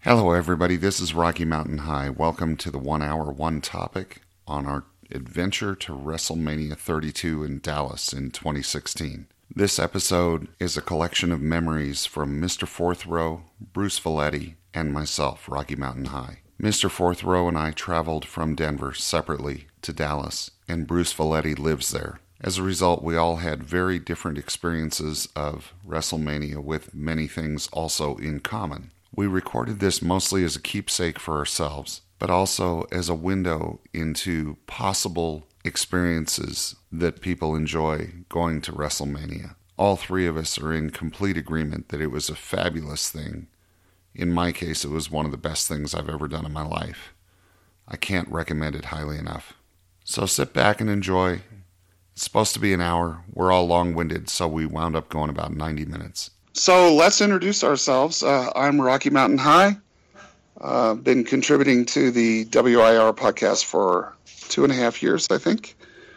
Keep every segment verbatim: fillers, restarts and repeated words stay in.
Hello everybody, this is Rocky Mountain High. Welcome to the one hour, one topic on our adventure to WrestleMania thirty-two in Dallas in twenty sixteen. This episode is a collection of memories from Mister Fourth Row, Bruce Valetti, and myself, Rocky Mountain High. Mister Fourth Row and I traveled from Denver separately to Dallas, and Bruce Valetti lives there. As a result, we all had very different experiences of WrestleMania with many things also in common. We recorded this mostly as a keepsake for ourselves, but also as a window into possible experiences that people enjoy going to WrestleMania. All three of us are in complete agreement that it was a fabulous thing. In my case, it was one of the best things I've ever done in my life. I can't recommend it highly enough. So sit back and enjoy. It's supposed to be an hour. We're all long-winded, so we wound up going about ninety minutes. So let's introduce ourselves. Uh, I'm Rocky Mountain High. I've uh, been contributing to the W I R podcast for two and a half years, I think.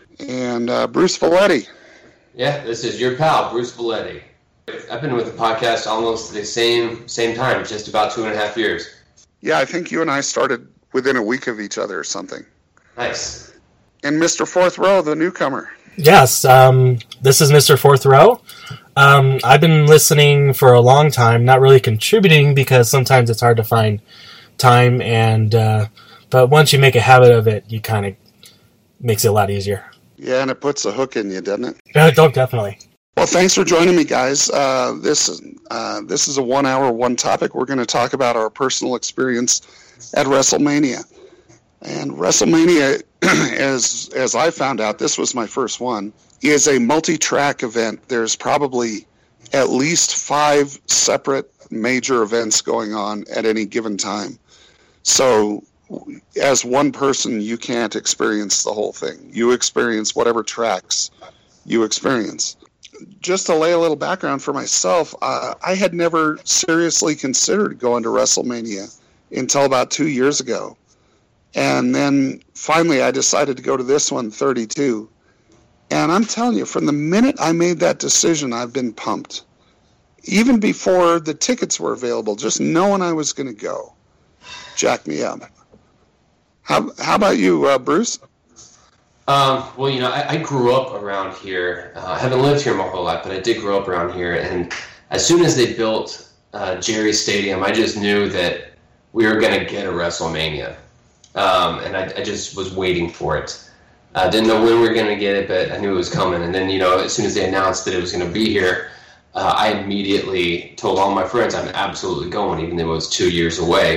And uh, Bruce Valetti. Yeah, this is your pal, Bruce Valetti. I've been with the podcast almost the same same time, just about two and a half years. Yeah, I think you and I started within a week of each other or something. Nice. And Mister Fourth Row, the newcomer. Yes, um, this is Mister Fourth Row. Um, I've been listening for a long time, not really contributing because sometimes it's hard to find time, and uh, but once you make a habit of it, you kind of makes it a lot easier. Yeah, and it puts a hook in you, doesn't it? Yeah, don't definitely. Well, thanks for joining me, guys. Uh, this uh, this is a one-hour, one topic. We're going to talk about our personal experience at WrestleMania. And WrestleMania, as as I found out, this was my first one, is a multi-track event. There's probably at least five separate major events going on at any given time. So as one person, you can't experience the whole thing. You experience whatever tracks you experience. Just to lay a little background for myself, uh, I had never seriously considered going to WrestleMania until about two years ago. And then finally I decided to go to this one, thirty-two. And I'm telling you, from the minute I made that decision, I've been pumped. Even before the tickets were available, just knowing I was going to go jacked me up. How how about you, uh, Bruce? Um, well, you know, I, I grew up around here. Uh, I haven't lived here my whole life, but I did grow up around here. And as soon as they built uh, Jerry Stadium, I just knew that we were going to get a WrestleMania. Um, and I, I just was waiting for it. I uh, didn't know when we were going to get it, but I knew it was coming. And then, you know, as soon as they announced that it was going to be here, uh, I immediately told all my friends I'm absolutely going, even though it was two years away.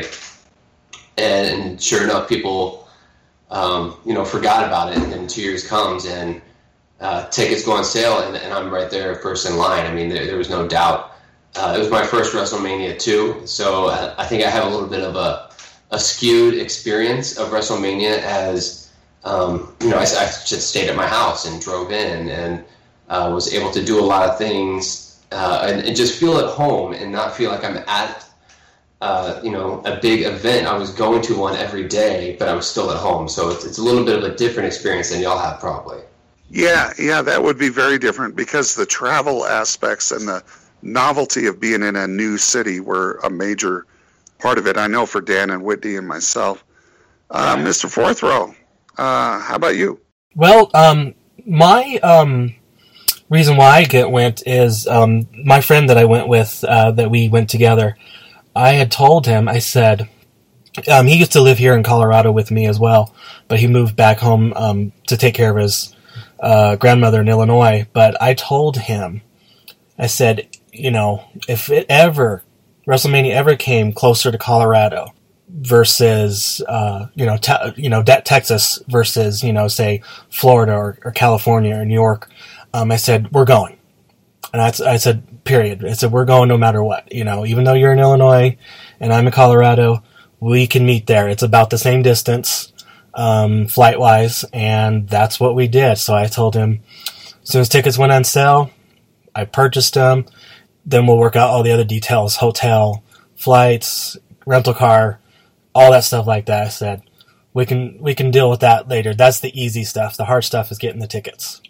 And sure enough, people, um, you know, forgot about it. And then two years comes and uh, tickets go on sale, and, and I'm right there first in line. I mean, there, there was no doubt. Uh, it was my first WrestleMania, too. So I, I think I have a little bit of a a skewed experience of WrestleMania as, um, you know, I, I just stayed at my house and drove in and uh, was able to do a lot of things uh, and, and just feel at home and not feel like I'm at, uh, you know, a big event. I was going to one every day, but I was still at home. So it's, it's a little bit of a different experience than y'all have probably. Yeah, yeah, that would be very different because the travel aspects and the novelty of being in a new city were a major part of it. I know for Dan and Whitney and myself. Uh, yeah. Mister Fourth Row, uh, how about you? Well, um, my um, reason why I get went is um, my friend that I went with, uh, that we went together, I had told him, I said, um, he used to live here in Colorado with me as well, but he moved back home um, to take care of his uh, grandmother in Illinois. But I told him, I said, you know, if it ever WrestleMania ever came closer to Colorado versus, uh, you know, te- you know, de- Texas versus, you know, say Florida or, or California or New York, um, I said, we're going. And I, I said, period. I said, we're going no matter what. You know, even though you're in Illinois and I'm in Colorado, we can meet there. It's about the same distance, um, flight-wise, and that's what we did. So I told him, as soon as tickets went on sale, I purchased them. Then we'll work out all the other details, hotel, flights, rental car, all that stuff like that. I said, we can we can deal with that later. That's the easy stuff. The hard stuff is getting the tickets.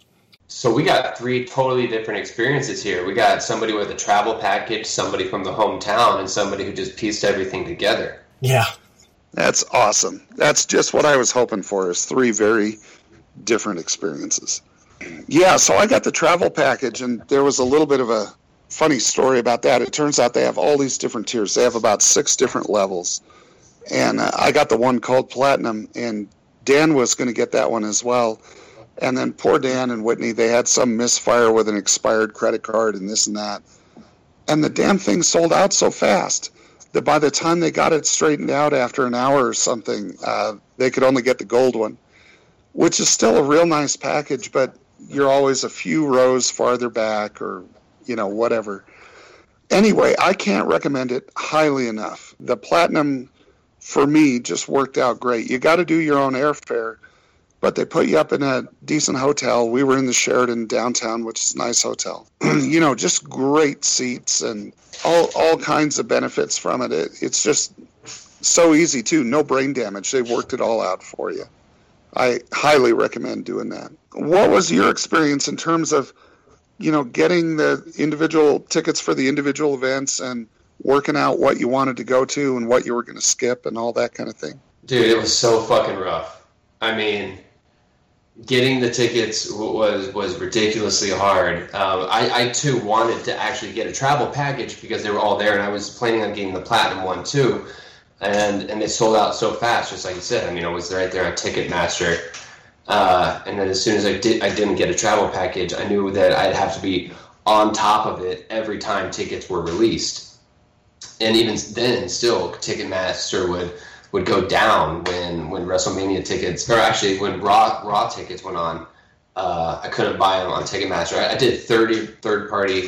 So we got three totally different experiences here. We got somebody with a travel package, somebody from the hometown, and somebody who just pieced everything together. Yeah. That's awesome. That's just what I was hoping for, is three very different experiences. Yeah, so I got the travel package, and there was a little bit of a funny story about that. It turns out they have all these different tiers. They have about six different levels. And uh, I got the one called Platinum, and Dan was going to get that one as well. And then poor Dan and Whitney, they had some misfire with an expired credit card and this and that. And the damn thing sold out so fast that by the time they got it straightened out after an hour or something, uh, they could only get the gold one, which is still a real nice package, but you're always a few rows farther back or, you know, whatever. Anyway, I can't recommend it highly enough. The Platinum, for me, just worked out great. You got to do your own airfare, but they put you up in a decent hotel. We were in the Sheraton downtown, which is a nice hotel. You know, just great seats and all all kinds of benefits from it. it. It's just so easy, too. No brain damage. They worked it all out for you. I highly recommend doing that. What was your experience in terms of, you know, getting the individual tickets for the individual events and working out what you wanted to go to and what you were going to skip and all that kind of thing? Dude, it was so fucking rough. I mean, getting the tickets was was ridiculously hard. Um, I, I, too, wanted to actually get a travel package because they were all there, and I was planning on getting the Platinum one, too. And and they sold out so fast, just like you said. I mean, I was right there on Ticketmaster. Uh, and then as soon as I, did, I didn't get a travel package, I knew that I'd have to be on top of it every time tickets were released. And even then, still, Ticketmaster would... would go down when, when WrestleMania tickets, or actually when Raw Raw tickets went on. Uh, I couldn't buy them on Ticketmaster. I, I did thirty third-party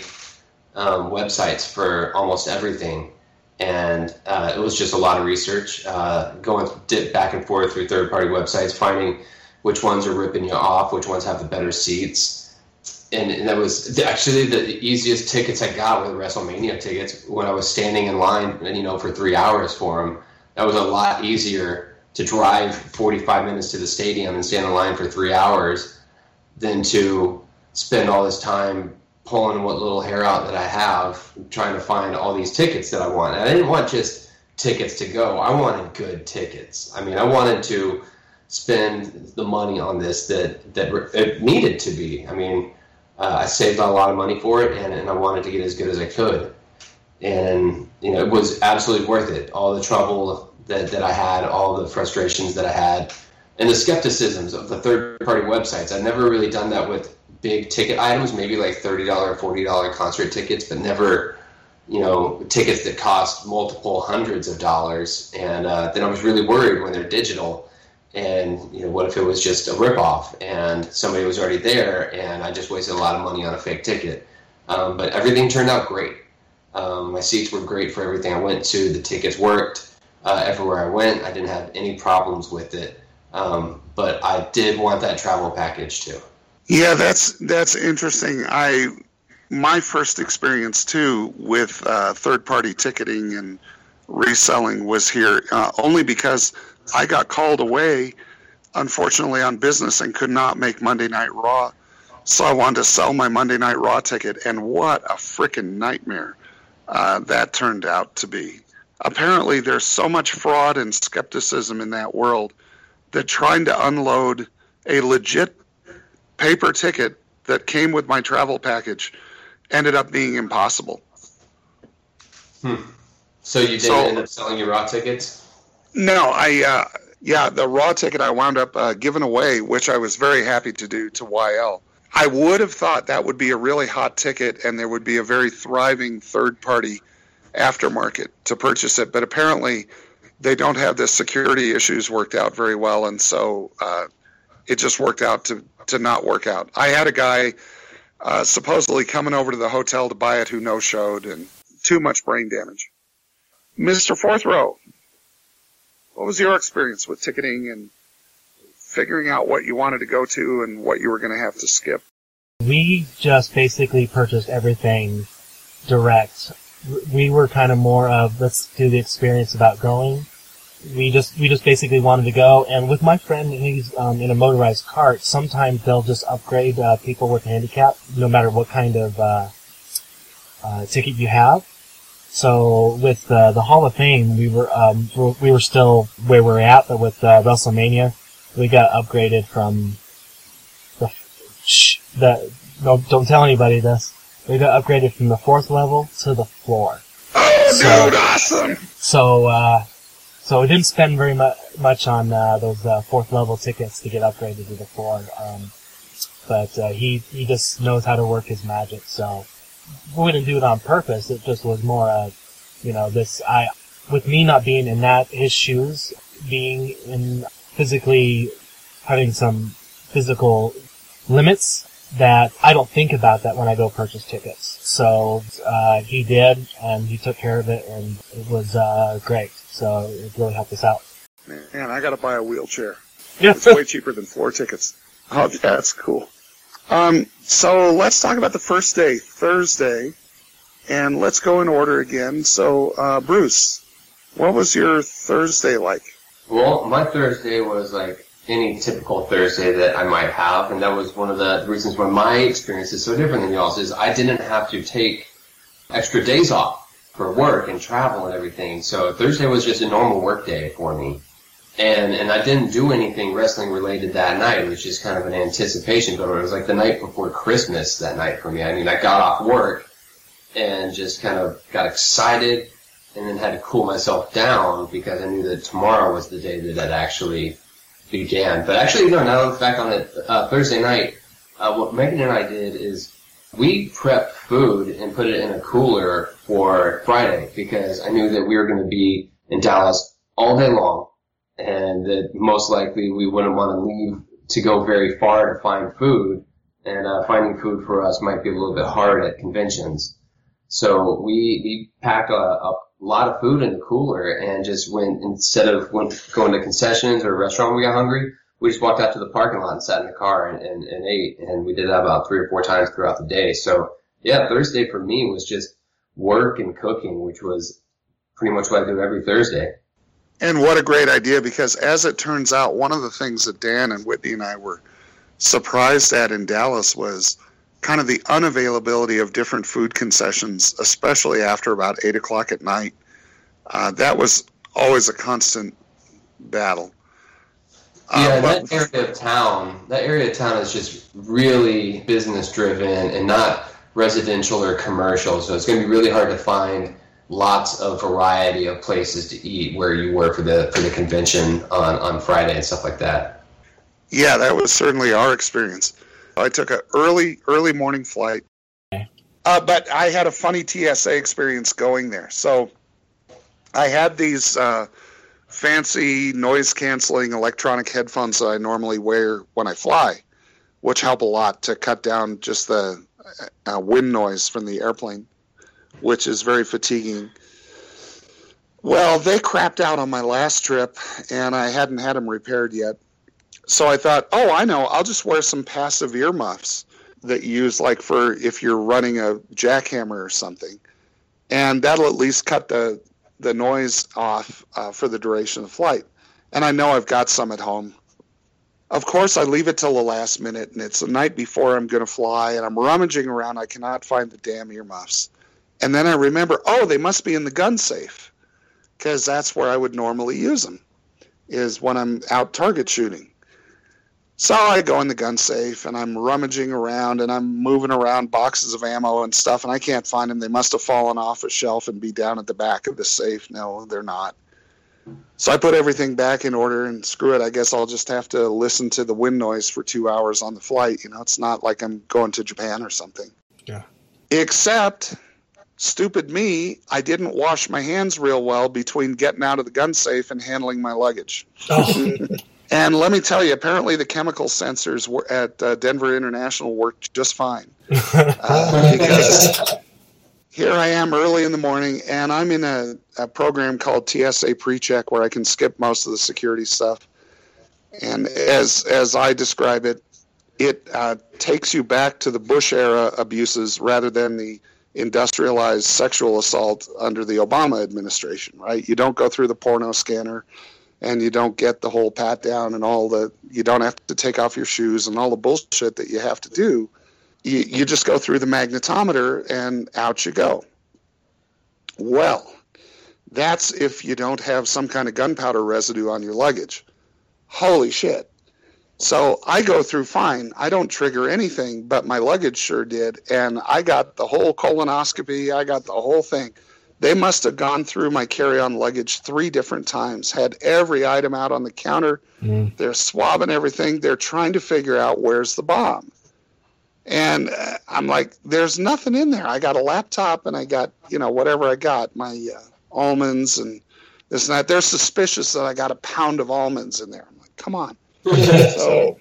um, websites for almost everything, and uh, it was just a lot of research, uh, going dip back and forth through third-party websites, finding which ones are ripping you off, which ones have the better seats. And, and that was actually the easiest tickets I got were the WrestleMania tickets when I was standing in line, you know, for three hours for them. That was a lot easier to drive forty-five minutes to the stadium and stand in line for three hours than to spend all this time pulling what little hair out that I have, trying to find all these tickets that I want. And I didn't want just tickets to go. I wanted good tickets. I mean, I wanted to spend the money on this that, that it needed to be. I mean, uh, I saved a lot of money for it, and, and I wanted to get as good as I could. And, you know, it was absolutely worth it. All the trouble that, that I had, all the frustrations that I had, and the skepticisms of the third-party websites. I've never really done that with big ticket items, maybe like thirty dollars, forty dollars concert tickets, but never, you know, tickets that cost multiple hundreds of dollars. And uh, then I was really worried when they're digital. And, you know, what if it was just a ripoff and somebody was already there and I just wasted a lot of money on a fake ticket? Um, but everything turned out great. Um, my seats were great for everything I went to. The tickets worked uh, everywhere I went. I didn't have any problems with it. Um, but I did want that travel package too. Yeah, that's that's interesting. I my first experience too with uh, third-party ticketing and reselling was here uh, only because I got called away, unfortunately, on business and could not make Monday Night Raw. So I wanted to sell my Monday Night Raw ticket, and what a freaking nightmare uh, that turned out to be. Apparently, there's so much fraud and skepticism in that world that trying to unload a legit paper ticket that came with my travel package ended up being impossible. Hmm. So you didn't so, end up selling your Raw tickets? No, I, uh, yeah, the Raw ticket I wound up uh, giving away, which I was very happy to do to Y L. I would have thought that would be a really hot ticket and there would be a very thriving third-party aftermarket to purchase it, but apparently they don't have the security issues worked out very well, and so uh, it just worked out to, to not work out. I had a guy uh, supposedly coming over to the hotel to buy it who no-showed, and too much brain damage. Mister Fourth Row, what was your experience with ticketing and figuring out what you wanted to go to and what you were going to have to skip? We just basically purchased everything direct. We were kind of more of, let's do the experience about going. we just we just basically wanted to go. And with my friend, he's um, in a motorized cart. Sometimes they'll just upgrade uh, people with handicap, no matter what kind of uh, uh, ticket you have. So with uh, the Hall of Fame, we were um, we were still where we're at, but with uh, WrestleMania, we got upgraded from the shh, the don't don't tell anybody this. We got upgraded from the fourth level to the floor. Oh, so, dude, awesome! So, uh, so we didn't spend very mu- much on uh, those uh, fourth level tickets to get upgraded to the floor. Um, but uh, he he just knows how to work his magic. So we didn't do it on purpose. It just was more, uh, you know, this. I with me not being in that his shoes, being in physically having some physical limits. That I don't think about that when I go purchase tickets. So uh, he did, and he took care of it, and it was uh, great. So it really helped us out. Man, I got to buy a wheelchair. Yeah. It's way cheaper than floor tickets. Oh, that's cool. Um, so let's talk about the first day, Thursday, and let's go in order again. So, uh, Bruce, what was your Thursday like? Well, my Thursday was like any typical Thursday that I might have, and that was one of the reasons why my experience is so different than y'all's, is I didn't have to take extra days off for work and travel and everything. So Thursday was just a normal work day for me. And and I didn't do anything wrestling related that night. It was just kind of an anticipation, but it was like the night before Christmas that night for me. I mean, I got off work and just kind of got excited and then had to cool myself down because I knew that tomorrow was the day that it actually began. But actually, no, now I look back on it, uh, Thursday night, uh, what Megan and I did is we prepped food and put it in a cooler for Friday because I knew that we were going to be in Dallas all day long and that most likely we wouldn't want to leave to go very far to find food, and uh, finding food for us might be a little bit hard at conventions. So we, we packed a, a lot of food in the cooler and just went, instead of went, going to concessions or a restaurant when we got hungry, we just walked out to the parking lot and sat in the car and, and, and ate. And we did that about three or four times throughout the day. So yeah, Thursday for me was just work and cooking, which was pretty much what I do every Thursday. And what a great idea, because as it turns out, one of the things that Dan and Whitney and I were surprised at in Dallas was kind of the unavailability of different food concessions, especially after about eight o'clock at night. Uh, that was always a constant battle. Uh, yeah, but, that area of town, that area of town is just really business driven and not residential or commercial. So it's going to be really hard to find lots of variety of places to eat where you were for the for the convention on, on Friday and stuff like that. Yeah, that was certainly our experience. I took an early, early morning flight, uh, but I had a funny T S A experience going there. So I had these uh, fancy noise-canceling electronic headphones that I normally wear when I fly, which help a lot to cut down just the uh, wind noise from the airplane, which is very fatiguing. Well, they crapped out on my last trip, and I hadn't had them repaired yet. So I thought, oh, I know, I'll just wear some passive earmuffs that you use like for if you're running a jackhammer or something. And that'll at least cut the, the noise off uh, for the duration of the flight. And I know I've got some at home. Of course, I leave it till the last minute, and it's the night before I'm going to fly, and I'm rummaging around. I cannot find the damn earmuffs. And then I remember, oh, they must be in the gun safe, because that's where I would normally use them, is when I'm out target shooting. So I go in the gun safe, and I'm rummaging around, and I'm moving around boxes of ammo and stuff, and I can't find them. They must have fallen off a shelf and be down at the back of the safe. No, they're not. So I put everything back in order, and screw it, I guess I'll just have to listen to the wind noise for two hours on the flight. You know, it's not like I'm going to Japan or something. Yeah. Except, stupid me, I didn't wash my hands real well between getting out of the gun safe and handling my luggage. Oh. And let me tell you, apparently the chemical sensors were at uh, Denver International worked just fine. Uh, because here I am early in the morning, and I'm in a, a program called T S A PreCheck where I can skip most of the security stuff. And as as I describe it, it uh, takes you back to the Bush era abuses rather than the industrialized sexual assault under the Obama administration, right? You don't go through the porno scanner, and you don't get the whole pat down and all the, you don't have to take off your shoes and all the bullshit that you have to do. You, you just go through the magnetometer and out you go. Well, that's if you don't have some kind of gunpowder residue on your luggage. Holy shit. So I go through fine. I don't trigger anything, but my luggage sure did. And I got the whole colonoscopy. I got the whole thing. They must have gone through my carry-on luggage three different times, had every item out on the counter. Mm. They're swabbing everything. They're trying to figure out where's the bomb. And uh, I'm like, there's nothing in there. I got a laptop and I got, you know, whatever I got, my uh, almonds and this and that. They're suspicious that I got a pound of almonds in there. I'm like, come on. So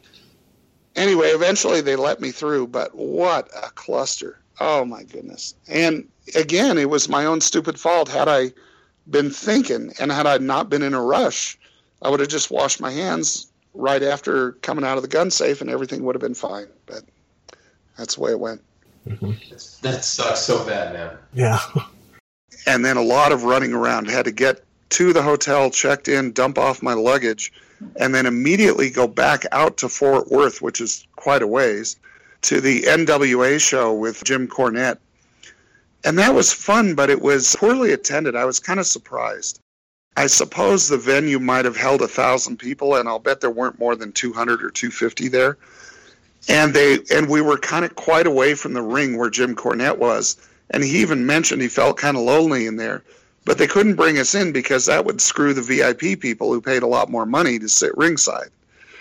anyway, eventually they let me through, but what a cluster. Oh, my goodness. And again, it was my own stupid fault. Had I been thinking and had I not been in a rush, I would have just washed my hands right after coming out of the gun safe and everything would have been fine. But that's the way it went. Mm-hmm. That sucks so bad, man. Yeah. And then a lot of running around. Had to get to the hotel, checked in, dump off my luggage, and then immediately go back out to Fort Worth, which is quite a ways, to the N W A show with Jim Cornette. And that was fun, but it was poorly attended. I was kind of surprised. I suppose the venue might have held a thousand people, and I'll bet there weren't more than two hundred or two hundred fifty there. And they and we were kind of quite away from the ring where Jim Cornette was. And he even mentioned he felt kind of lonely in there. But they couldn't bring us in because that would screw the V I P people who paid a lot more money to sit ringside.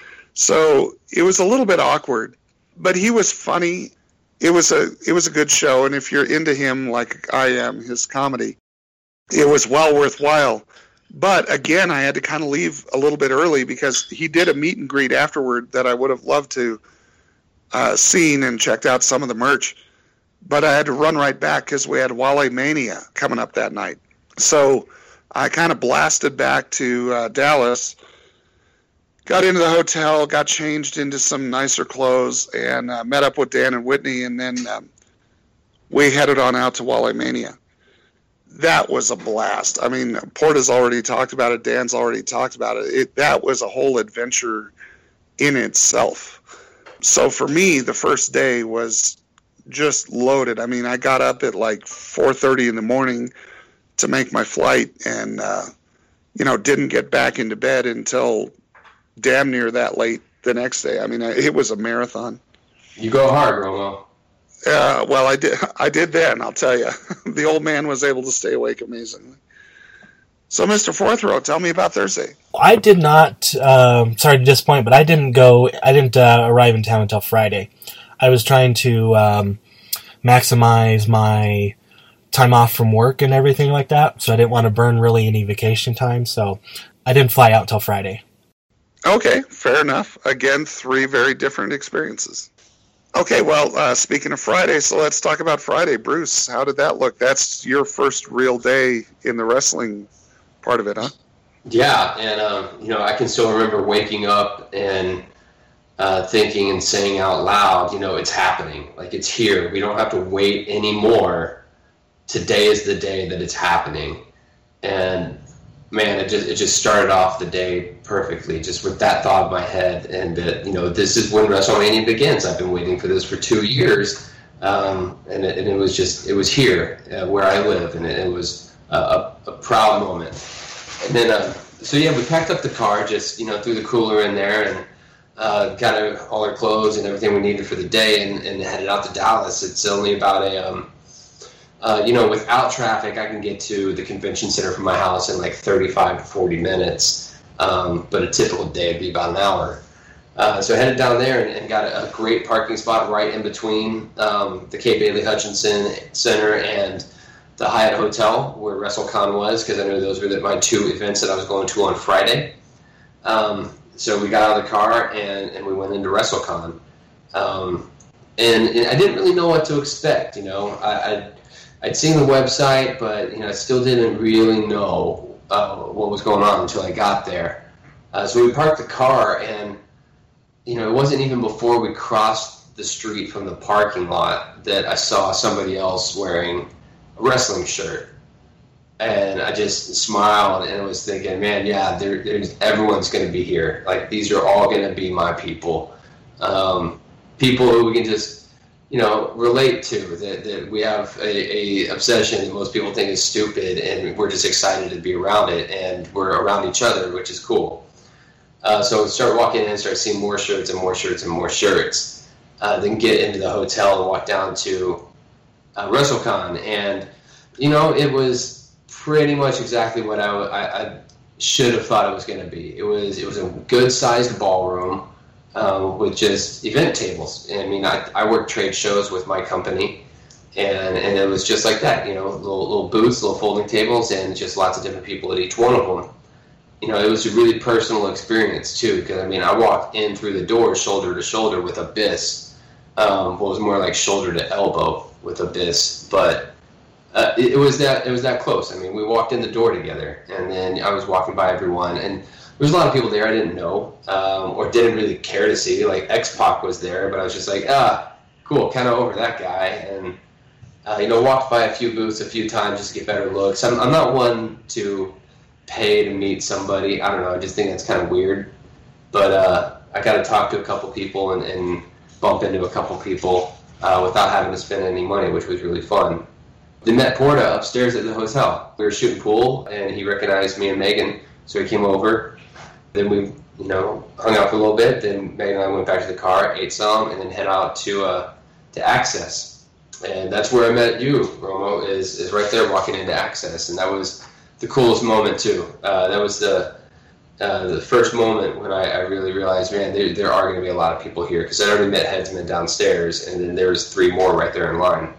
So it was a little bit awkward. But he was funny. It was a it was a good show. And if you're into him like I am, his comedy, it was well worthwhile. But again, I had to kind of leave a little bit early because he did a meet and greet afterward that I would have loved to uh, seen and checked out some of the merch. But I had to run right back because we had Wale Mania coming up that night. So I kind of blasted back to uh, Dallas, got into the hotel, got changed into some nicer clothes, and uh, met up with Dan and Whitney, and then um, we headed on out to Wale Mania. That was a blast. I mean, Porta's already talked about it. Dan's already talked about it. it. That was a whole adventure in itself. So for me, the first day was just loaded. I mean, I got up at like four thirty in the morning to make my flight and, uh, you know, didn't get back into bed until damn near that late the next day. I mean, it was a marathon. You go hard, Romo. Uh, well, I did. I did then. I'll tell you, the old man was able to stay awake amazingly. So, Mister Forthrow, tell me about Thursday. I did not. Um, sorry to disappoint, but I didn't go. I didn't uh, arrive in town until Friday. I was trying to um, maximize my time off from work and everything like that, so I didn't want to burn really any vacation time. So, I didn't fly out till Friday. Okay, fair enough. Again, three very different experiences. Okay, well, uh, speaking of Friday, so let's talk about Friday. Bruce, how did that look? That's your first real day in the wrestling part of it, huh? Yeah, and, um, you know, I can still remember waking up and uh, thinking and saying out loud, you know, it's happening. Like, it's here. We don't have to wait anymore. Today is the day that it's happening. And man, it just it just started off the day perfectly, just with that thought in my head, and that, you know, this is when WrestleMania begins. I've been waiting for this for two years, um, and, it, and it was just, it was here uh, where I live, and it, it was a, a, a proud moment. And then, uh, so yeah, we packed up the car, just, you know, threw the cooler in there, and uh, got all our clothes and everything we needed for the day, and, and headed out to Dallas. It's only about a... Um, Uh, you know, without traffic, I can get to the convention center from my house in like thirty-five to forty minutes. Um, but a typical day would be about an hour. Uh, so I headed down there and, and got a, a great parking spot right in between um, the Kay Bailey Hutchinson Center and the Hyatt Hotel where WrestleCon was, because I knew those were the, my two events that I was going to on Friday. Um, so we got out of the car and, and we went into WrestleCon. Um, and, and I didn't really know what to expect, you know. I, I I'd seen the website, but, you know, I still didn't really know uh, what was going on until I got there. Uh, so we parked the car, and, you know, it wasn't even before we crossed the street from the parking lot that I saw somebody else wearing a wrestling shirt. And I just smiled and was thinking, man, yeah, there, there's, everyone's going to be here. Like, these are all going to be my people. Um, people who we can just, you know, relate to, that, that we have a, a obsession that most people think is stupid, and we're just excited to be around it, and we're around each other, which is cool. Uh, so I start walking in and start seeing more shirts and more shirts and more shirts. Uh, then get into the hotel and walk down to uh, WrestleCon. And, you know, it was pretty much exactly what I, I, I should have thought it was going to be. It was it was a good-sized ballroom um, with just event tables. I mean, I, I work trade shows with my company, and, and it was just like that, you know, little, little booths, little folding tables, and just lots of different people at each one of them. You know, it was a really personal experience, too, because, I mean, I walked in through the door shoulder to shoulder with Abyss. Um, well, it was more like shoulder to elbow with Abyss, but uh, it, it was that it was that close. I mean, we walked in the door together, and then I was walking by everyone, and there was a lot of people there I didn't know um, or didn't really care to see. Like, X-Pac was there, but I was just like, ah, cool, kind of over that guy, and, uh, you know, walked by a few booths a few times just to get better looks. I'm, I'm not one to pay to meet somebody. I don't know, I just think that's kind of weird. But uh, I got to talk to a couple people and, and bump into a couple people uh, without having to spend any money, which was really fun. Then met Porta upstairs at the hotel. We were shooting pool, and he recognized me and Megan, so he came over. Then we, you know, hung out for a little bit. Then Megan and I went back to the car, ate some, and then head out to uh, to Access. And that's where I met you, Romo, is is right there walking into Access, and that was the coolest moment too. Uh, that was the uh, the first moment when I, I really realized, man, there there are going to be a lot of people here, because I already met Headsman downstairs, and then there was three more right there in line.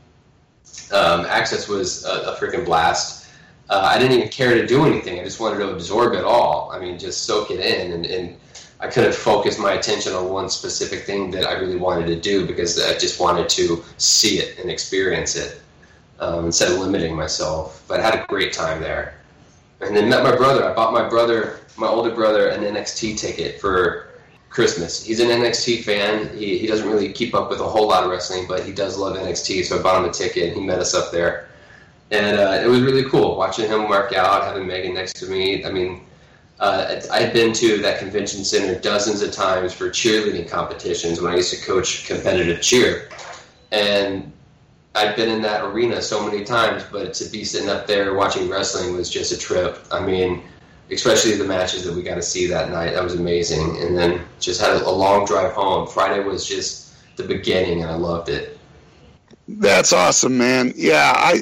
Um, Access was a, a freaking blast. Uh, I didn't even care to do anything. I just wanted to absorb it all. I mean, just soak it in, and, and I couldn't focus my attention on one specific thing that I really wanted to do, because I just wanted to see it and experience it. Um, instead of limiting myself. But I had a great time there. And then met my brother. I bought my brother, my older brother, an N X T ticket for Christmas. He's an N X T fan. He he doesn't really keep up with a whole lot of wrestling, but he does love N X T, so I bought him a ticket, and he met us up there. And uh, it was really cool watching him work out, having Megan next to me. I mean, uh, I had been to that convention center dozens of times for cheerleading competitions when I used to coach competitive cheer. And I'd been in that arena so many times, but to be sitting up there watching wrestling was just a trip. I mean, especially the matches that we got to see that night. That was amazing. And then just had a long drive home. Friday was just the beginning, and I loved it. That's awesome, man. Yeah, I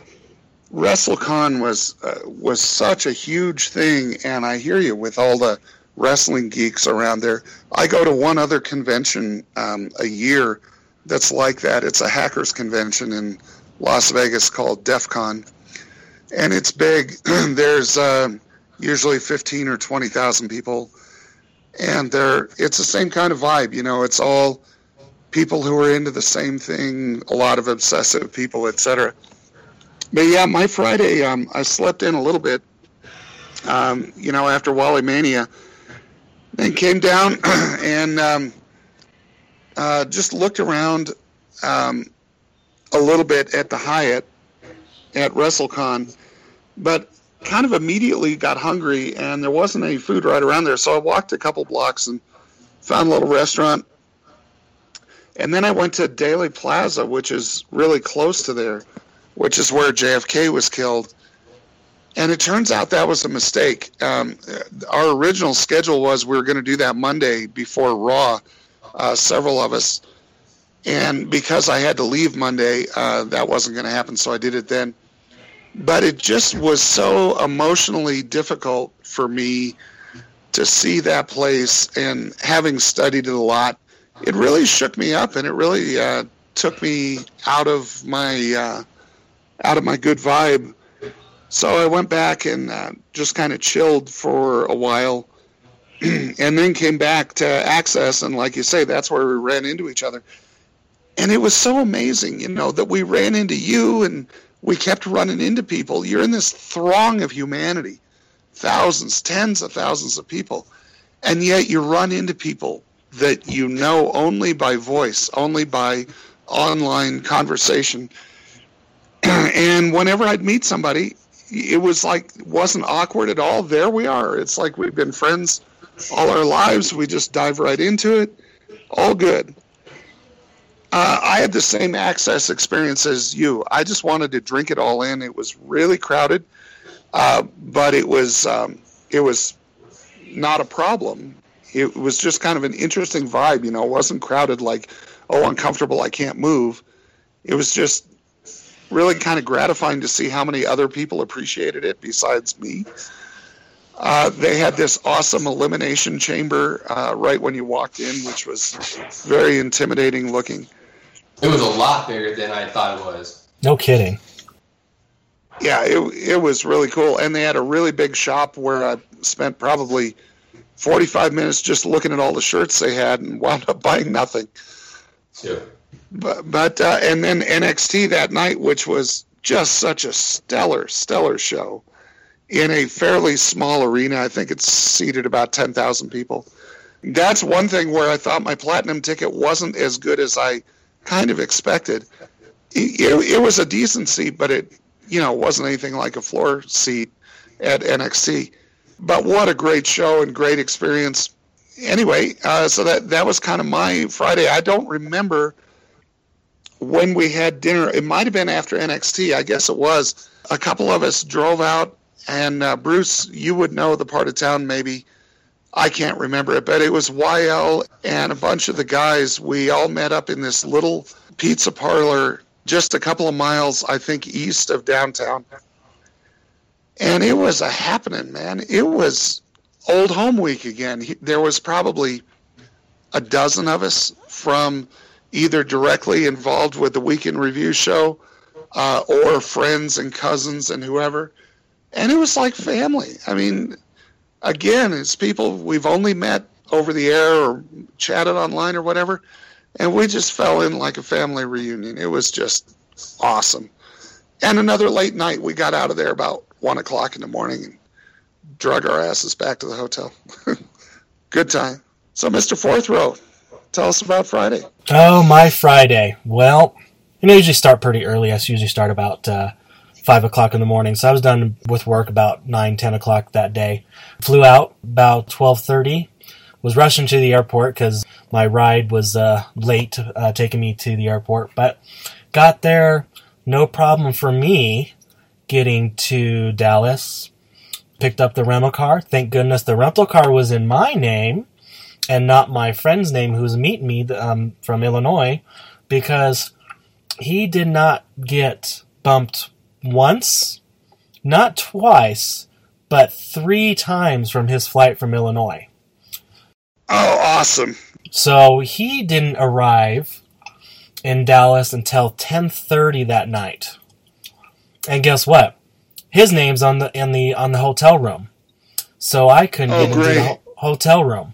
WrestleCon was uh, was such a huge thing, and I hear you with all the wrestling geeks around there. I go to one other convention um, a year that's like that. It's a hackers convention in Las Vegas called DEF CON, and it's big. There's uh, usually fifteen or twenty thousand people, and they're it's the same kind of vibe. You know, it's all people who are into the same thing, a lot of obsessive people, et cetera. But yeah, my Friday, um, I slept in a little bit, um, you know, after Wally Mania, then came down and um, uh, just looked around um, a little bit at the Hyatt at WrestleCon, but kind of immediately got hungry, and there wasn't any food right around there, so I walked a couple blocks and found a little restaurant. And then I went to Daley Plaza, which is really close to there, which is where J F K was killed. And it turns out that was a mistake. Um, our original schedule was we were going to do that Monday before Raw, uh, several of us. And because I had to leave Monday, uh, that wasn't going to happen, so I did it then. But it just was so emotionally difficult for me to see that place, and having studied it a lot, it really shook me up, and it really uh, took me out of my uh, out of my good vibe. So I went back and uh, just kind of chilled for a while, and then came back to Access, and like you say, that's where we ran into each other. And it was so amazing, you know, that we ran into you, and we kept running into people. You're in this throng of humanity, thousands, tens of thousands of people, and yet you run into people that you know only by voice, only by online conversation. And whenever I'd meet somebody, it was like, it wasn't awkward at all. There we are. It's like we've been friends all our lives. We just dive right into it. All good. Uh, I had the same access experience as you. I just wanted to drink it all in. It was really crowded, uh, but it was um, it was not a problem. It was just kind of an interesting vibe, you know. It wasn't crowded like, oh, uncomfortable, I can't move. It was just really kind of gratifying to see how many other people appreciated it besides me. Uh, they had this awesome elimination chamber uh, right when you walked in, which was very intimidating looking. It was a lot bigger than I thought it was. No kidding. Yeah, it it was really cool. And they had a really big shop where I spent probably forty-five minutes just looking at all the shirts they had and wound up buying nothing. Sure. But, but uh, and then N X T that night, which was just such a stellar, stellar show. In a fairly small arena. I think it's seated about ten thousand people. That's one thing where I thought my platinum ticket wasn't as good as I kind of expected. It, it, it was a decent seat, but it, you know, wasn't anything like a floor seat at N X T. But what a great show and great experience. Anyway, uh, so that, that was kind of my Friday. I don't remember when we had dinner. It might have been after N X T. I guess it was. A couple of us drove out. And uh, Bruce, you would know the part of town maybe. I can't remember it, but it was Y L and a bunch of the guys. We all met up in this little pizza parlor just a couple of miles, I think, east of downtown. And it was a happening, man. It was old home week again. There was probably a dozen of us from either directly involved with the Weekend Review show uh, or friends and cousins and whoever. And it was like family. I mean, again, it's people we've only met over the air or chatted online or whatever, and we just fell in like a family reunion. It was just awesome. And another late night. We got out of there about one o'clock in the morning and drug our asses back to the hotel. Good time. So, Mister Fourth Row, tell us about Friday. Oh, my Friday. Well, you know, I usually start pretty early. I usually start about uh, five o'clock in the morning. So I was done with work about nine, ten o'clock that day. Flew out about twelve thirty. Was rushing to the airport because my ride was uh, late uh, taking me to the airport. But got there, no problem for me getting to Dallas. Picked up the rental car. Thank goodness the rental car was in my name and not my friend's name who was meeting me um, from Illinois, because he did not get bumped once, not twice, but three times from his flight from Illinois. Oh, awesome. So he didn't arrive in Dallas until ten thirty that night. And guess what? His name's on the in the on the hotel room. So I couldn't oh, get into great. the ho- hotel room.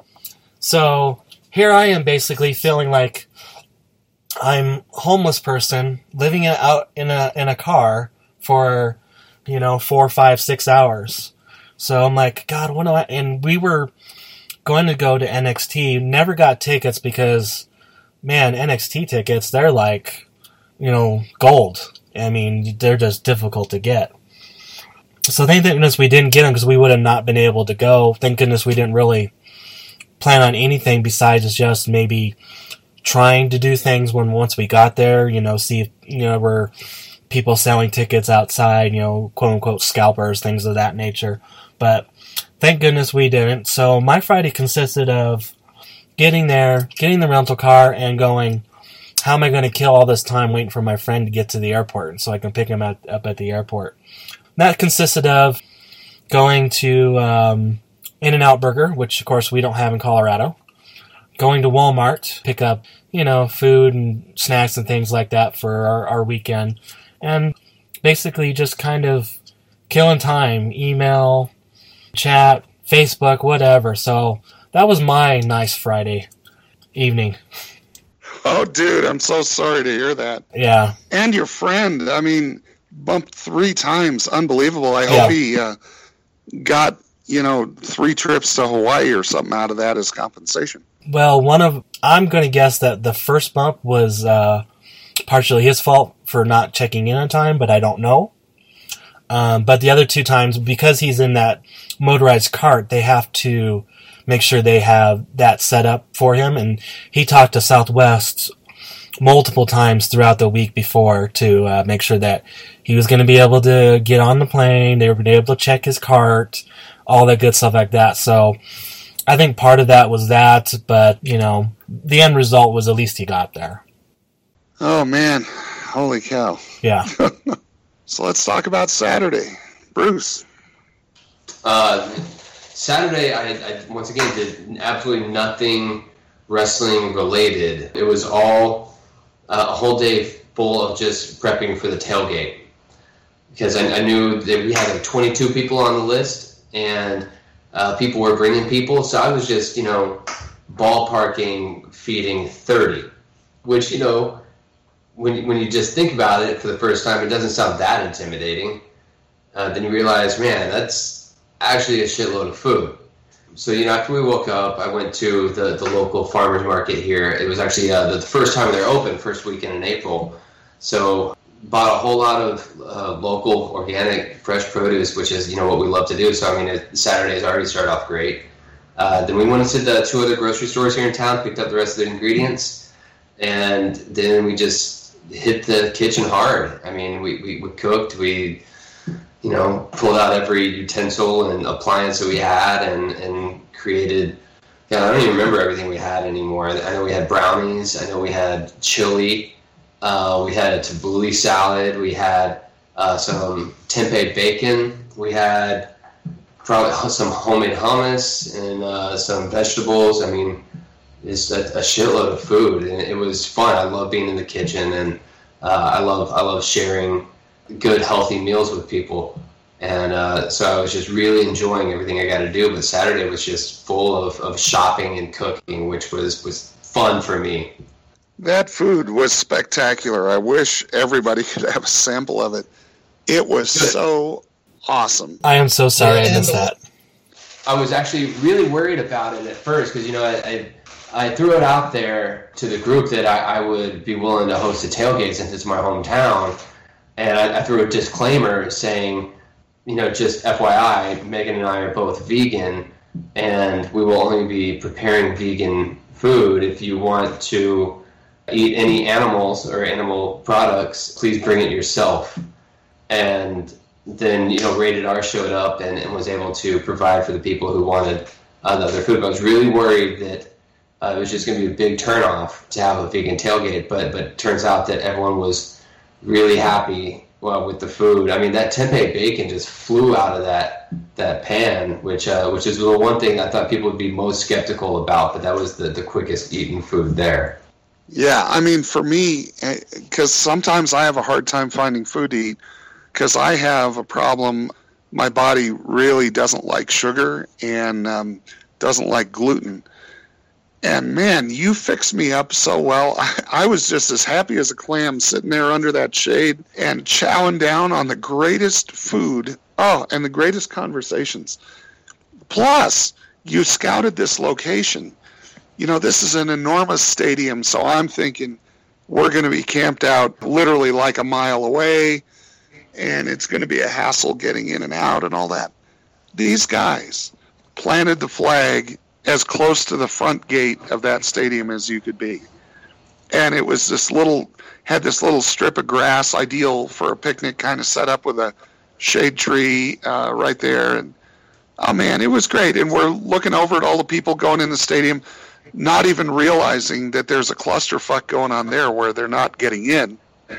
So here I am basically feeling like I'm a homeless person living out in a in a car for, you know, four, five, six hours. So I'm like, God, what do I? And we were going to go to N X T. Never got tickets because, man, N X T tickets, they're like, you know, gold. I mean, they're just difficult to get. So thank goodness we didn't get them because we would have not been able to go. Thank goodness we didn't really plan on anything besides just maybe trying to do things when once we got there, you know, see if, you know, were people selling tickets outside, you know, quote unquote scalpers, things of that nature. But thank goodness we didn't. So my Friday consisted of getting there, getting the rental car, and going, how am I going to kill all this time waiting for my friend to get to the airport so I can pick him up, up at the airport? That consisted of going to um, In-N-Out Burger, which of course we don't have in Colorado. Going to Walmart, pick up, you know, food and snacks and things like that for our, our weekend. And basically just kind of killing time, email, chat, Facebook, whatever. So that was my nice Friday evening. Oh, dude, I'm so sorry to hear that. Yeah. And your friend, I mean, bumped three times. Unbelievable. I Yeah. hope he uh, got you know, three trips to Hawaii or something out of that as compensation. Well, one of I'm going to guess that the first bump was uh, partially his fault for not checking in on time, but I don't know. Um, but the other two times, because he's in that motorized cart, they have to make sure they have that set up for him. And he talked to Southwest multiple times throughout the week before to uh, make sure that he was going to be able to get on the plane. They were able to check his cart, all that good stuff like that. So I think part of that was that, but, you know, the end result was at least he got there. Oh, man. Holy cow. Yeah. So let's talk about Saturday. Bruce. Uh, Saturday, I, I once again did absolutely nothing wrestling related. It was all uh, a whole day full of just prepping for the tailgate. Because I, I knew that we had like twenty-two people on the list, and uh, people were bringing people. So I was just, you know, ballparking, feeding thirty, which, you know, when when you just think about it for the first time, it doesn't sound that intimidating. Uh, then you realize, man, that's actually a shitload of food. So, you know, after we woke up, I went to the, the local farmers market here. It was actually uh, the, the first time they're open, first weekend in April. So bought a whole lot of uh, local, organic, fresh produce, which is, you know, what we love to do. So, I mean, it, Saturday's already started off great. Uh, then we went into the two other grocery stores here in town, picked up the rest of the ingredients, and then we just hit the kitchen hard. I mean, we, we, we cooked, we, you know, pulled out every utensil and appliance that we had and, and created, yeah, I don't even remember everything we had anymore. I know we had brownies, I know we had chili, uh, we had a tabbouleh salad, we had uh, some tempeh bacon, we had probably some homemade hummus and uh, some vegetables. I mean, it's a, a shitload of food, and it was fun. I love being in the kitchen, and uh, I love I love sharing good, healthy meals with people. And uh, so I was just really enjoying everything I got to do. But Saturday was just full of, of shopping and cooking, which was, was fun for me. That food was spectacular. I wish everybody could have a sample of it. It was good. So awesome. I am so sorry yeah, I missed that. I was actually really worried about it at first because, you know, I, I I threw it out there to the group that I, I would be willing to host a tailgate since it's my hometown. And I, I threw a disclaimer saying, you know, just F Y I, Megan and I are both vegan, and we will only be preparing vegan food. If you want to eat any animals or animal products, please bring it yourself. And then, you know, Rated R showed up and, and was able to provide for the people who wanted uh, the other food. But I was really worried that uh, it was just going to be a big turnoff to have a vegan tailgate. But but it turns out that everyone was really happy well, with the food. I mean, that tempeh bacon just flew out of that that pan, which uh, which is the one thing I thought people would be most skeptical about. But that was the, the quickest eaten food there. Yeah, I mean, for me, because sometimes I have a hard time finding food to eat because I have a problem. My body really doesn't like sugar and um, doesn't like gluten. And, man, you fixed me up so well. I, I was just as happy as a clam sitting there under that shade and chowing down on the greatest food. Oh, and the greatest conversations. Plus, you scouted this location. You know, this is an enormous stadium, so I'm thinking we're going to be camped out literally like a mile away, and it's going to be a hassle getting in and out and all that. These guys planted the flag as close to the front gate of that stadium as you could be. And it was this little, had this little strip of grass, ideal for a picnic, kind of set up with a shade tree uh, right there. And oh man, it was great. And we're looking over at all the people going in the stadium, not even realizing that there's a clusterfuck going on there where they're not getting in.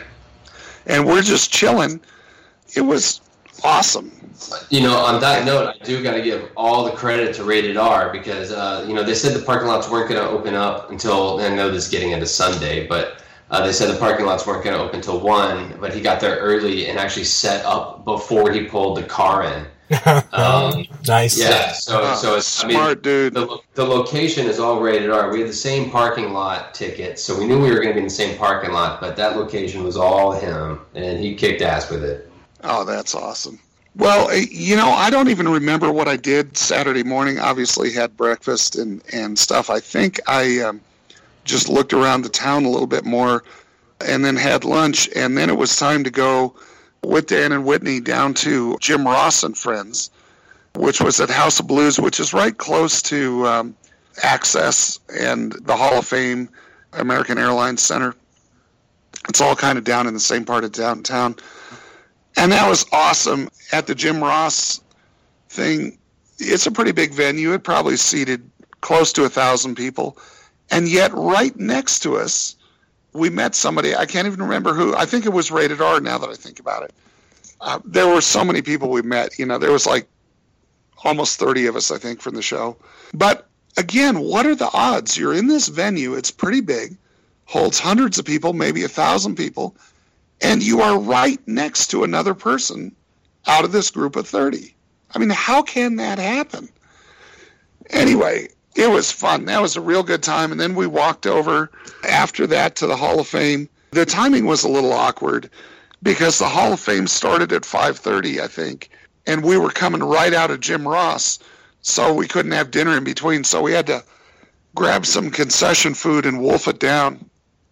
And we're just chilling. It was awesome. You know, on that note, I do got to give all the credit to Rated R because, uh, you know, they said the parking lots weren't going to open up until, I know this is getting into Sunday, but uh, they said the parking lots weren't going to open until one, but he got there early and actually set up before he pulled the car in. Um, nice. Yeah, so, oh, so it's, smart, I mean, dude. The, the location is all Rated R. We had the same parking lot ticket, so we knew we were going to be in the same parking lot, but that location was all him, and he kicked ass with it. Oh, that's awesome. Well, you know, I don't even remember what I did Saturday morning. Obviously had breakfast and, and stuff. I think I um, just looked around the town a little bit more and then had lunch. And then it was time to go with Dan and Whitney down to Jim Ross and Friends, which was at House of Blues, which is right close to um, Access and the Hall of Fame, American Airlines Center. It's all kind of down in the same part of downtown. And that was awesome. At the Jim Ross thing, it's a pretty big venue. It probably seated close to a thousand people. And yet right next to us, we met somebody. I can't even remember who. I think it was Rated R now that I think about it. Uh, there were so many people we met. You know, there was like almost thirty of us, I think, from the show. But again, what are the odds? You're in this venue. It's pretty big, holds hundreds of people, maybe a thousand people, and you are right next to another person out of this group of thirty. I mean, how can that happen? Anyway, it was fun. That was a real good time. And then we walked over after that to the Hall of Fame. The timing was a little awkward because the Hall of Fame started at five thirty, I think, and we were coming right out of Jim Ross, so we couldn't have dinner in between. So we had to grab some concession food and wolf it down.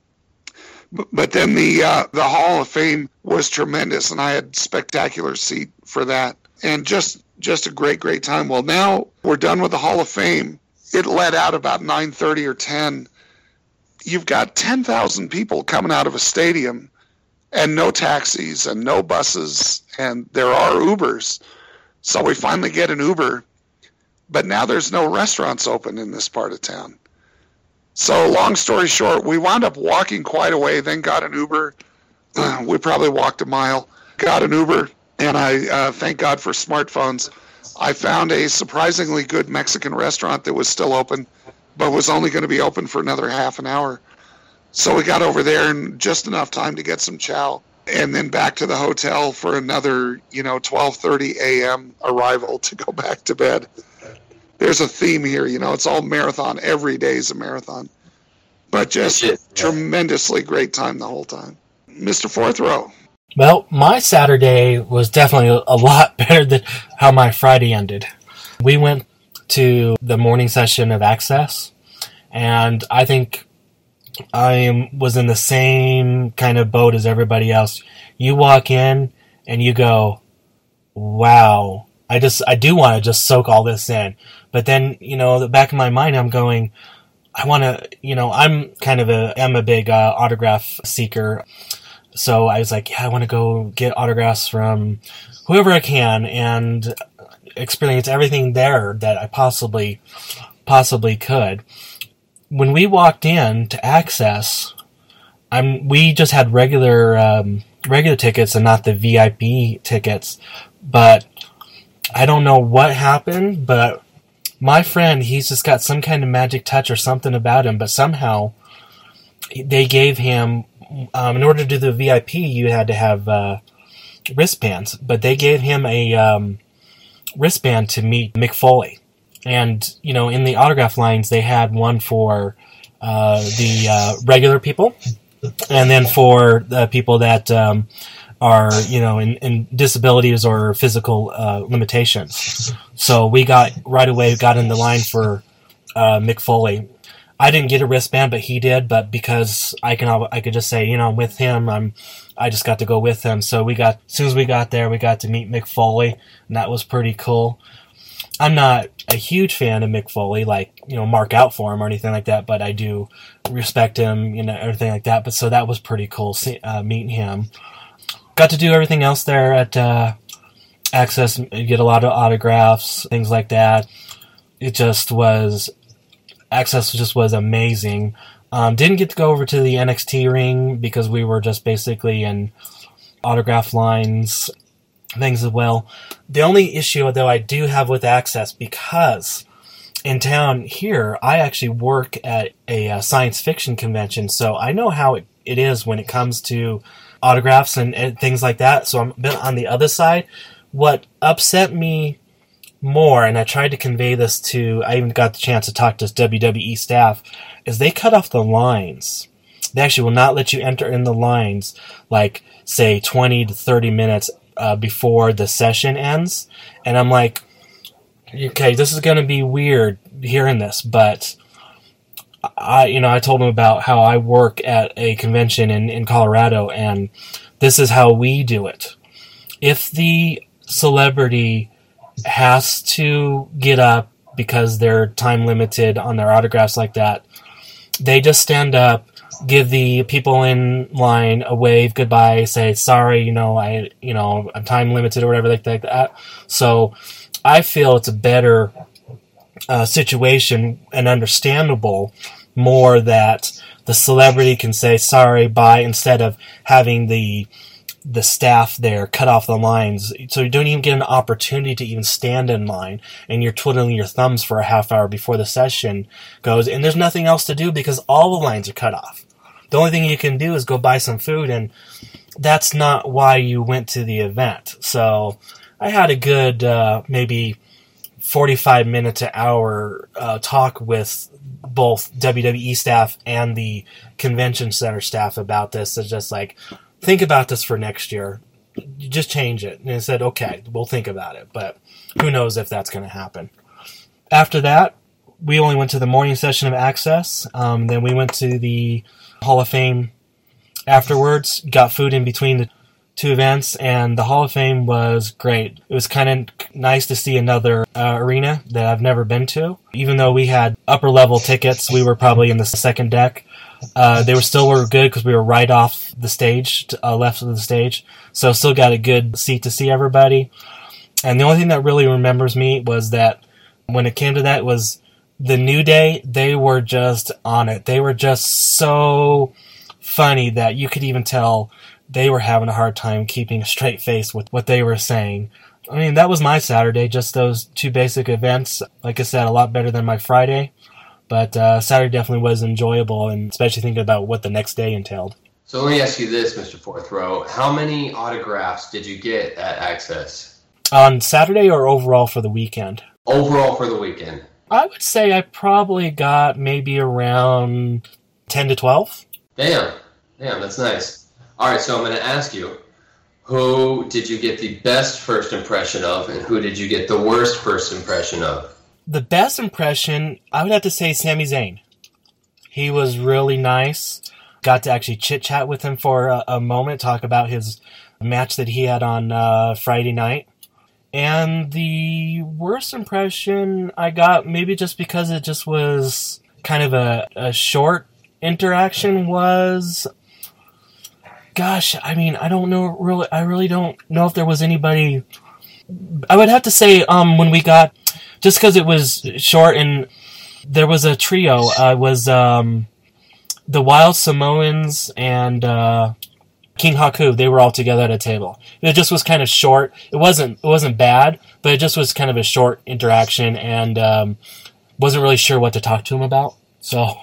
But then the uh, the Hall of Fame was tremendous, and I had spectacular seat for that, and just just a great, great time. Well, now we're done with the Hall of Fame. It let out about nine thirty or ten. You've got ten thousand people coming out of a stadium, and no taxis and no buses, and there are Ubers. So we finally get an Uber, but now there's no restaurants open in this part of town. So long story short, we wound up walking quite a way, then got an Uber. Uh, we probably walked a mile, got an Uber, and I uh, thank God for smartphones. I found a surprisingly good Mexican restaurant that was still open, but was only going to be open for another half an hour. So we got over there in just enough time to get some chow, and then back to the hotel for another, you know, twelve thirty a.m. arrival to go back to bed. There's a theme here, you know, it's all marathon. Every day is a marathon. But just a tremendously great time the whole time. Mister Fourth Row. Well, my Saturday was definitely a lot better than how my Friday ended. We went to the morning session of Access, and I think I was in the same kind of boat as everybody else. You walk in and you go, wow, I just, I do want to just soak all this in. But then, you know, the back of my mind, I'm going, I want to, you know, I'm kind of a, I'm a big uh, autograph seeker. So I was like, yeah, I want to go get autographs from whoever I can and experience everything there that I possibly, possibly could. When we walked in to Access, I'm, we just had regular, um, regular tickets and not the V I P tickets, but I don't know what happened, but my friend, he's just got some kind of magic touch or something about him, but somehow they gave him, um, in order to do the V I P, you had to have uh, wristbands, but they gave him a um, wristband to meet Mick Foley. And, you know, in the autograph lines, they had one for uh, the uh, regular people, and then for the people that um, are, you know, in, in disabilities or physical uh, limitations. So we got, right away, got in the line for uh, Mick Foley. I didn't get a wristband, but he did, but because I can, I could just say, you know, with him, I'm, I just got to go with him. So we got, as soon as we got there, we got to meet Mick Foley, and that was pretty cool. I'm not a huge fan of Mick Foley, like, you know, mark out for him or anything like that, but I do respect him, you know, everything like that. But so that was pretty cool, see, uh, meeting him. Got to do everything else there at uh, Access, get a lot of autographs, things like that. It just was, Access just was amazing. Um, didn't get to go over to the N X T ring because we were just basically in autograph lines, things as well. The only issue, though, I do have with Access, because in town here, I actually work at a uh, science fiction convention, so I know how it, it is when it comes to autographs and, and things like that, so I'm a bit on the other side. What upset me more, and I tried to convey this to, I even got the chance to talk to W W E staff, is they cut off the lines. They actually will not let you enter in the lines, like, say, twenty to thirty minutes uh, before the session ends. And I'm like, okay, this is going to be weird hearing this, but I, you know, I told him about how I work at a convention in, in Colorado, and this is how we do it. If the celebrity has to get up because they're time limited on their autographs like that, they just stand up, give the people in line a wave goodbye, say, sorry, you know, I, you know, I'm time limited or whatever like that. So I feel it's a better uh, situation and understandable more that the celebrity can say sorry, bye, instead of having the the staff there cut off the lines, so you don't even get an opportunity to even stand in line, and you're twiddling your thumbs for a half hour before the session goes, and there's nothing else to do because all the lines are cut off. The only thing you can do is go buy some food, and that's not why you went to the event. So I had a good uh, maybe forty-five minute to hour uh, talk with both W W E staff and the convention center staff about this. It's just like, think about this for next year. You just change it. And I said, okay, we'll think about it. But who knows if that's going to happen. After that, we only went to the morning session of Access. Um, then we went to the Hall of Fame afterwards, got food in between the two events, and the Hall of Fame was great. It was kind of nice to see another uh, arena that I've never been to. Even though we had upper level tickets, we were probably in the second deck. Uh, they were still were good because we were right off the stage, uh, left of the stage. So still got a good seat to see everybody. And the only thing that really remembers me was that when it came to that was the New Day. They were just on it. They were just so funny that you could even tell they were having a hard time keeping a straight face with what they were saying. I mean, that was my Saturday, just those two basic events. Like I said, a lot better than my Friday. But uh, Saturday definitely was enjoyable, and especially thinking about what the next day entailed. So let me ask you this, Mister Fourth Row. How many autographs did you get at Access? On Saturday or overall for the weekend? Overall for the weekend. I would say I probably got maybe around ten to twelve. Damn. Damn, that's nice. All right, so I'm going to ask you, who did you get the best first impression of, and who did you get the worst first impression of? The best impression, I would have to say Sami Zayn. He was really nice. Got to actually chit-chat with him for a, a moment, talk about his match that he had on uh, Friday night. And the worst impression I got, maybe just because it just was kind of a, a short interaction, was... Gosh, I mean, I don't know, really, I really don't know if there was anybody... I would have to say, um, when we got... Just because it was short, and there was a trio. Uh, it was um, the Wild Samoans and uh, King Haku. They were all together at a table. It just was kind of short. It wasn't it wasn't bad, but it just was kind of a short interaction, and um, wasn't really sure what to talk to him about. So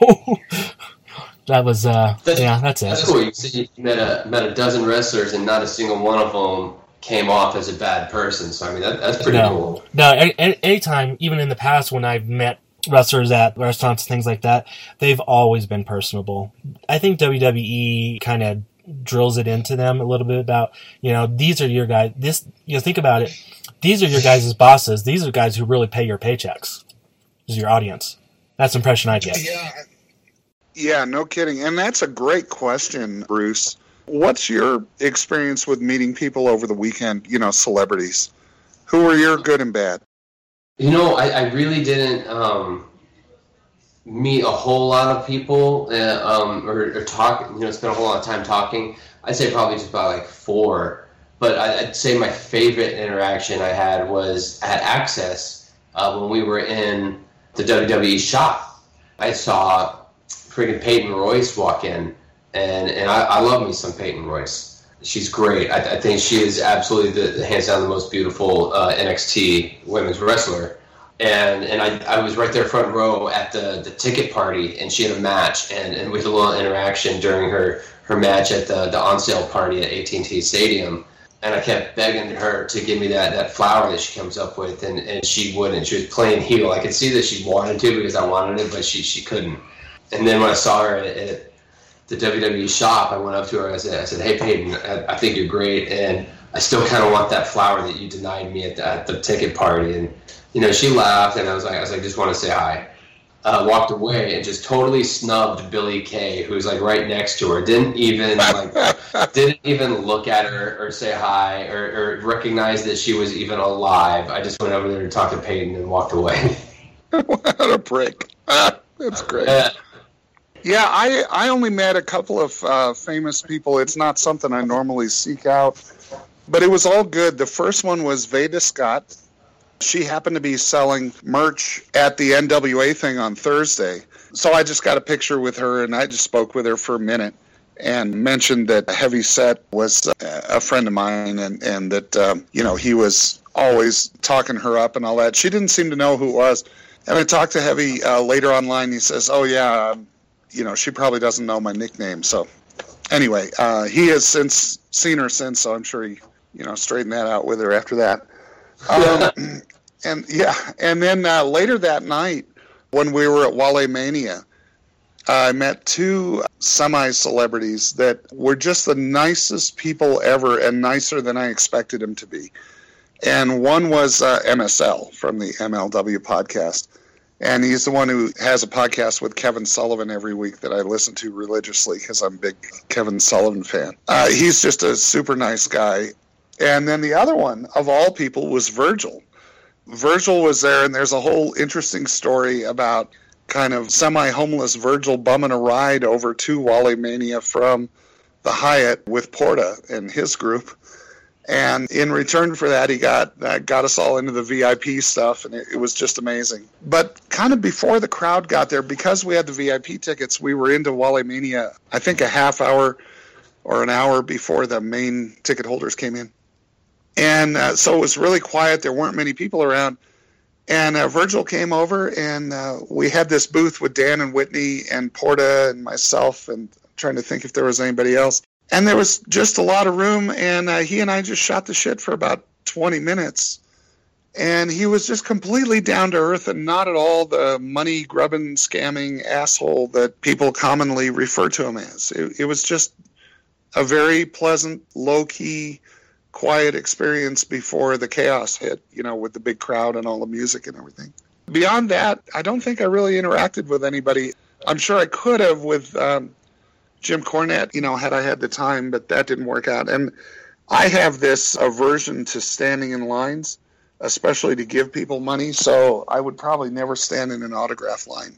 that was uh, that's, yeah, that's it. That's cool. You said you met a met a dozen wrestlers, and not a single one of them came off as a bad person. So I mean, that, that's pretty no. cool. No, any, anytime, even in the past when I've met wrestlers at restaurants and things like that, they've always been personable. I think W W E kind of drills it into them a little bit about, you know, these are your guys. This, you know, think about it. These are your guys' bosses. These are guys who really pay your paychecks. This is your audience. That's the impression I get. Yeah, yeah, no kidding. And that's a great question, Bruce. What's your experience with meeting people over the weekend, you know, celebrities? Who were your good and bad? You know, I, I really didn't um, meet a whole lot of people uh, um, or, or talk, you know, spend a whole lot of time talking. I'd say probably just about like four. But I'd say my favorite interaction I had was at Access uh, when we were in the W W E shop. I saw friggin' Peyton Royce walk in. And and I, I love me some Peyton Royce. She's great. I, I think she is absolutely the, the hands down the most beautiful uh, N X T women's wrestler. And and I, I was right there front row at the, the ticket party, and she had a match, and, and we had a little interaction during her, her match at the, the on-sale party at A T and T Stadium. And I kept begging her to give me that, that flower that she comes up with, and, and she wouldn't. She was playing heel. I could see that she wanted to because I wanted it, but she, she couldn't. And then when I saw her at, at the W W E shop, I went up to her and I said, I said, hey, Peyton, I, I think you're great. And I still kind of want that flower that you denied me at the, at the ticket party. And, you know, she laughed, and I was like, I was like, just want to say hi. Uh, walked away and just totally snubbed Billy Kay, who's like right next to her. Didn't even like, didn't even look at her or say hi or, or recognize that she was even alive. I just went over there to talk to Peyton and walked away. What a prick! That's great. Uh, yeah, I I only met a couple of uh, famous people. It's not something I normally seek out, but it was all good. The first one was Veda Scott. She happened to be selling merch at the N W A thing on Thursday. So I just got a picture with her, and I just spoke with her for a minute and mentioned that Heavy Set was a friend of mine, and, and that, um, you know, he was always talking her up and all that. She didn't seem to know who it was. And I talked to Heavy uh, later online. He says, oh, yeah, um, you know, she probably doesn't know my nickname. So anyway, uh, he has since seen her since, so I'm sure he, you know, straightened that out with her after that. Um, and yeah, and then uh, later that night when we were at Wale Mania, I met two semi-celebrities that were just the nicest people ever and nicer than I expected them to be. And one was uh, M S L from the M L W podcast. And he's the one who has a podcast with Kevin Sullivan every week that I listen to religiously because I'm a big Kevin Sullivan fan. Uh, he's just a super nice guy. And then the other one, of all people, was Virgil. Virgil was there, and there's a whole interesting story about kind of semi-homeless Virgil bumming a ride over to Wale Mania from the Hyatt with Porta and his group. And in return for that, he got uh, got us all into the V I P stuff, and it, it was just amazing. But kind of before the crowd got there, because we had the V I P tickets, we were into Wale Mania, I think a half hour or an hour before the main ticket holders came in. And uh, so it was really quiet. There weren't many people around. And uh, Virgil came over, and uh, we had this booth with Dan and Whitney and Porta and myself, and I'm trying to think if there was anybody else. And there was just a lot of room, and uh, he and I just shot the shit for about twenty minutes. And he was just completely down to earth and not at all the money-grubbing, scamming asshole that people commonly refer to him as. It, it was just a very pleasant, low-key, quiet experience before the chaos hit, you know, with the big crowd and all the music and everything. Beyond that, I don't think I really interacted with anybody. I'm sure I could have with um, Jim Cornette, you know, had I had the time, but that didn't work out. And I have this aversion to standing in lines, especially to give people money, so I would probably never stand in an autograph line.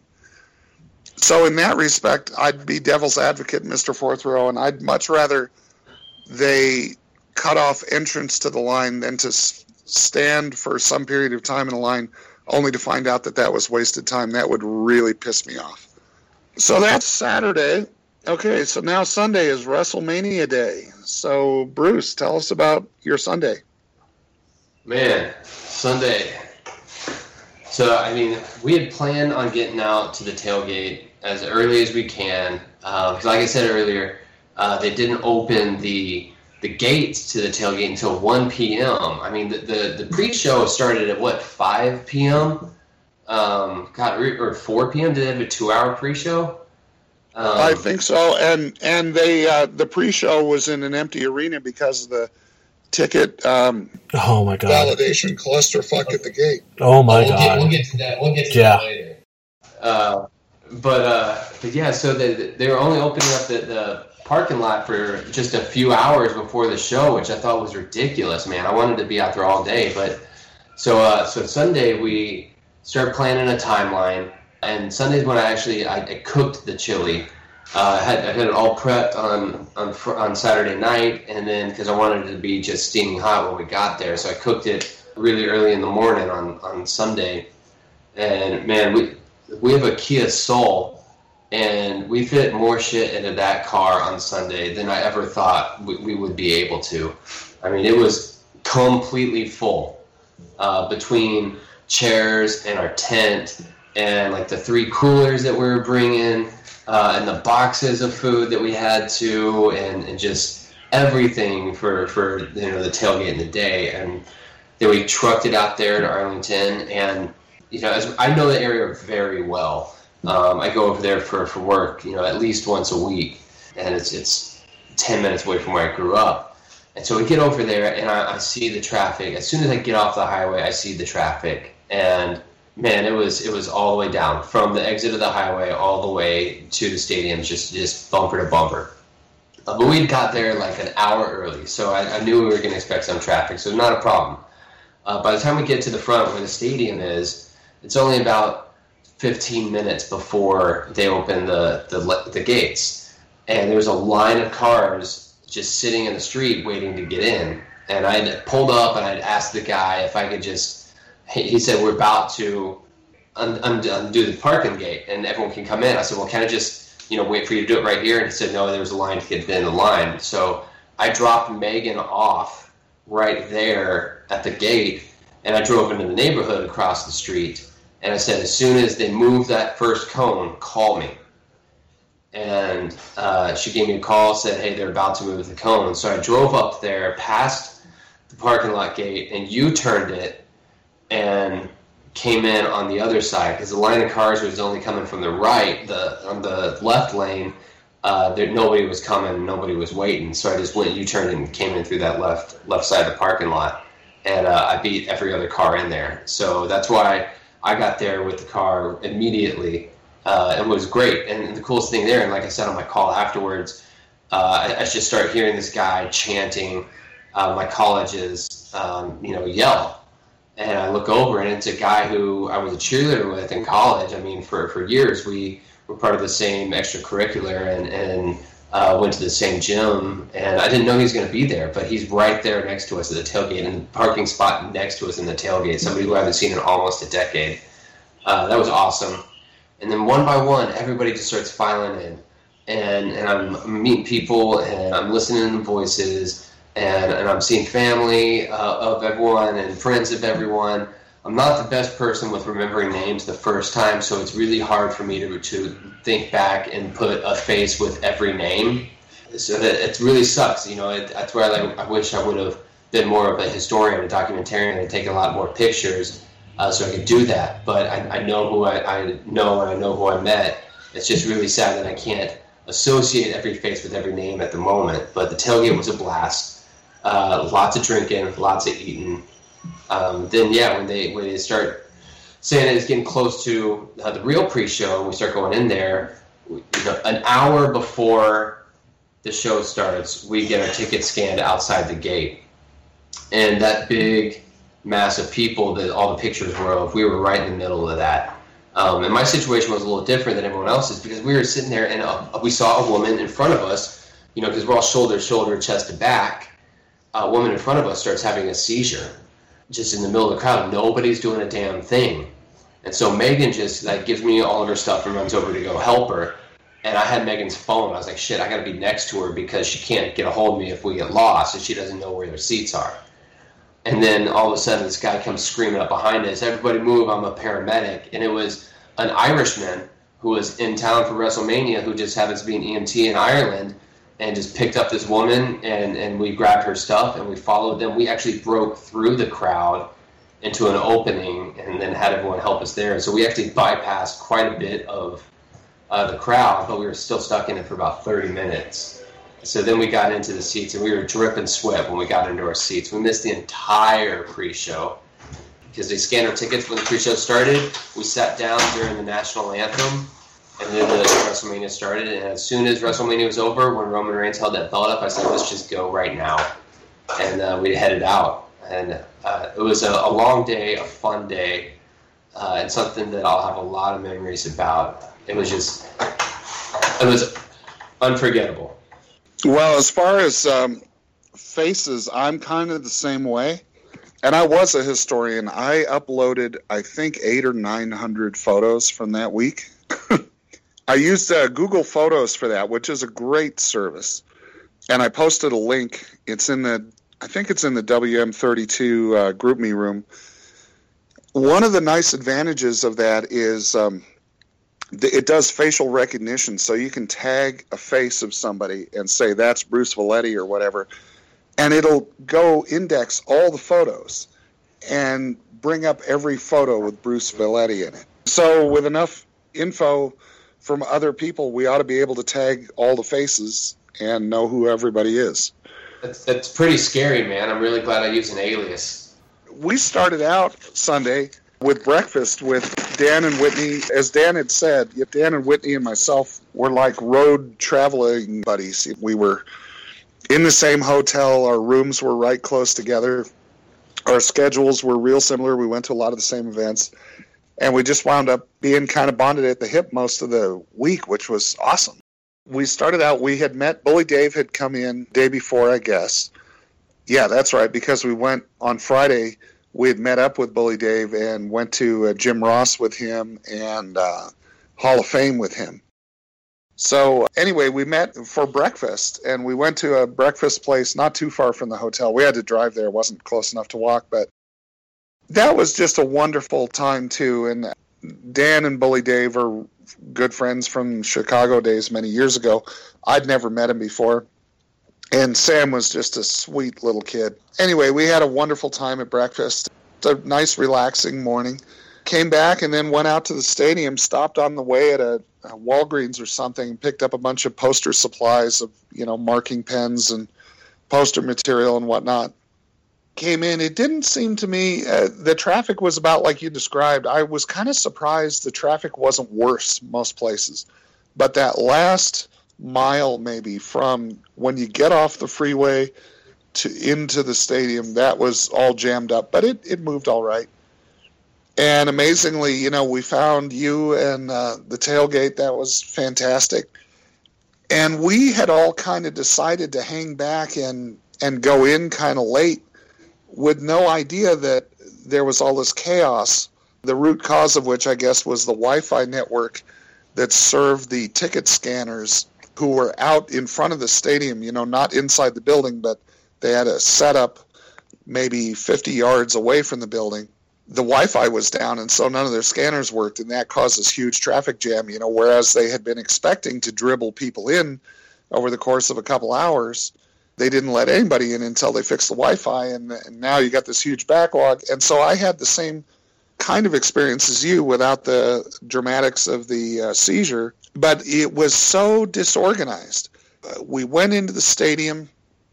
So in that respect, I'd be devil's advocate, Mister Fourth Row, and I'd much rather they cut off entrance to the line than to stand for some period of time in a line only to find out that that was wasted time. That would really piss me off. So that's Saturday. Okay, so now Sunday is WrestleMania Day. So, Bruce, tell us about your Sunday. Man, Sunday. So, I mean, we had planned on getting out to the tailgate as early as we can. Because, uh, like I said earlier, uh, they didn't open the the gates to the tailgate until one p.m. I mean, the, the, the pre-show started at, what, five p.m.? Um, God, or four p.m.? Did they have a two-hour pre-show? Um, I think so, and and they uh, the pre-show was in an empty arena because of the ticket um, oh my god validation clusterfuck at the gate. Oh my we'll god! Get, we'll get to that. We'll get to yeah. that later. Uh, but uh, but yeah, so they they were only opening up the, the parking lot for just a few hours before the show, which I thought was ridiculous, man. I wanted to be out there all day, but so uh, so Sunday we started planning a timeline. And Sundays when I actually I, I cooked the chili, uh, I had I had it all prepped on on on Saturday night, and then because I wanted it to be just steaming hot when we got there, so I cooked it really early in the morning on, on Sunday. And man, we we have a Kia Soul, and we fit more shit into that car on Sunday than I ever thought we, we would be able to. I mean, it was completely full uh, between chairs and our tent. And like the three coolers that we were bringing, uh, and the boxes of food that we had to, and, and just everything for, for you know the tailgate in the day. And then we trucked it out there to Arlington, and you know as I know the area very well. Um, I go over there for, for work, you know, at least once a week, and it's it's ten minutes away from where I grew up. And so we get over there, and I, I see the traffic. As soon as I get off the highway, I see the traffic. And, man, it was it was all the way down. From the exit of the highway all the way to the stadium, just, just bumper to bumper. Uh, but we got there like an hour early, so I, I knew we were going to expect some traffic, so not a problem. Uh, by the time we get to the front where the stadium is, it's only about fifteen minutes before they open the, the, the gates. And there was a line of cars just sitting in the street waiting to get in. And I'd pulled up and I'd asked the guy if I could just, he said, we're about to un- un- undo the parking gate and everyone can come in. I said, well, can I just, you know, wait for you to do it right here? And he said, no, there was a line to get in the line. So I dropped Megan off right there at the gate, and I drove into the neighborhood across the street. And I said, as soon as they move that first cone, call me. And uh, she gave me a call, said, hey, they're about to move the cone. So I drove up there past the parking lot gate and U-turned it and came in on the other side because the line of cars was only coming from the right. The on the left lane, uh, there, nobody was coming, nobody was waiting. So I just went U-turned and came in through that left left side of the parking lot. And uh, I beat every other car in there. So that's why I got there with the car immediately. Uh, it was great. And the coolest thing there, and like I said on my call afterwards, uh, I, I just start hearing this guy chanting uh, my college's, um, you know, yell. And I look over, and it's a guy who I was a cheerleader with in college. I mean, for, for years, we were part of the same extracurricular and, and uh, went to the same gym. And I didn't know he was going to be there, but he's right there next to us at the tailgate, and the parking spot next to us in the tailgate, somebody who I haven't seen in almost a decade. Uh, that was awesome. And then one by one, everybody just starts filing in. And and I'm meeting people, and I'm listening to voices, and, and I'm seeing family uh, of everyone and friends of everyone. I'm not the best person with remembering names the first time, so it's really hard for me to, to think back and put a face with every name. So that it really sucks. You know, it, that's where I, like, I wish I would have been more of a historian, a documentarian, and taken a lot more pictures. Uh, so I could do that, but I, I know who I, I know and I know who I met. It's just really sad that I can't associate every face with every name at the moment. But the tailgate was a blast. Uh, lots of drinking, lots of eating. Um, then yeah, when they when they start saying it's getting close to uh, the real pre-show, and we start going in there, we, you know, an hour before the show starts, we get our tickets scanned outside the gate, and that big mass of people that all the pictures were of, we were right in the middle of that. Um, and my situation was a little different than everyone else's because we were sitting there and uh, we saw a woman in front of us, you know, because we're all shoulder to shoulder, chest to back. A woman in front of us starts having a seizure just in the middle of the crowd. Nobody's doing a damn thing. And so Megan just like gives me all of her stuff and runs over to go help her. And I had Megan's phone. I was like, shit, I got to be next to her because she can't get a hold of me if we get lost and she doesn't know where their seats are. And then all of a sudden, this guy comes screaming up behind us, everybody move, I'm a paramedic. And it was an Irishman who was in town for WrestleMania who just happens to be an E M T in Ireland and just picked up this woman, and, and we grabbed her stuff, and we followed them. We actually broke through the crowd into an opening and then had everyone help us there. So we actually bypassed quite a bit of uh, the crowd, but we were still stuck in it for about thirty minutes. So then we got into the seats, and we were dripping sweat when we got into our seats. We missed the entire pre-show because they scanned our tickets when the pre-show started. We sat down during the national anthem, and then the WrestleMania started. And as soon as WrestleMania was over, when Roman Reigns held that belt up, I said, let's just go right now. And uh, we headed out. And uh, it was a, a long day, a fun day, uh, and something that I'll have a lot of memories about. It was just, it was unforgettable. Well, as far as um, faces, I'm kind of the same way. And I was a historian. I uploaded, I think, eight or nine hundred photos from that week. I used uh, Google Photos for that, which is a great service. And I posted a link. It's in the, I think it's in the W M thirty-two uh, GroupMe room. One of the nice advantages of that is um, it does facial recognition, so you can tag a face of somebody and say that's Bruce Valetti or whatever, and it'll go index all the photos and bring up every photo with Bruce Valetti in it. So with enough info from other people, we ought to be able to tag all the faces and know who everybody is. That's, that's pretty scary, man. I'm really glad I used an alias. We started out Sunday with breakfast with Dan and Whitney. As Dan had said, Dan and Whitney and myself were like road traveling buddies. We were in the same hotel. Our rooms were right close together. Our schedules were real similar. We went to a lot of the same events. And we just wound up being kind of bonded at the hip most of the week, which was awesome. We started out, we had met, Bully Dave had come in day before, I guess. Yeah, that's right, because we went on Friday, we had met up with Bully Dave and went to uh, Jim Ross with him and uh, Hall of Fame with him. So anyway, we met for breakfast, and we went to a breakfast place not too far from the hotel. We had to drive there. It wasn't close enough to walk, but that was just a wonderful time, too. And Dan and Bully Dave are good friends from Chicago days many years ago. I'd never met him before. And Sam was just a sweet little kid. Anyway, we had a wonderful time at breakfast. A nice, relaxing morning. Came back and then went out to the stadium, stopped on the way at a, a Walgreens or something, picked up a bunch of poster supplies of, you know, marking pens and poster material and whatnot. Came in. It didn't seem to me, uh, the traffic was about like you described. I was kind of surprised the traffic wasn't worse most places. But that last mile maybe from when you get off the freeway to into the stadium, that was all jammed up. But it, it moved all right. And amazingly, you know, we found you and uh, the tailgate. That was fantastic. And we had all kind of decided to hang back and, and go in kind of late, with no idea that there was all this chaos, the root cause of which I guess was the Wi-Fi network that served the ticket scanners who were out in front of the stadium, you know, not inside the building, but they had a setup maybe fifty yards away from the building. The Wi-Fi was down, and so none of their scanners worked, and that caused this huge traffic jam, you know, whereas they had been expecting to dribble people in over the course of a couple hours. They didn't let anybody in until they fixed the Wi-Fi, and, and now you got this huge backlog. And so I had the same kind of experience as you without the dramatics of the uh, seizure, but it was so disorganized. Uh, we went into the stadium,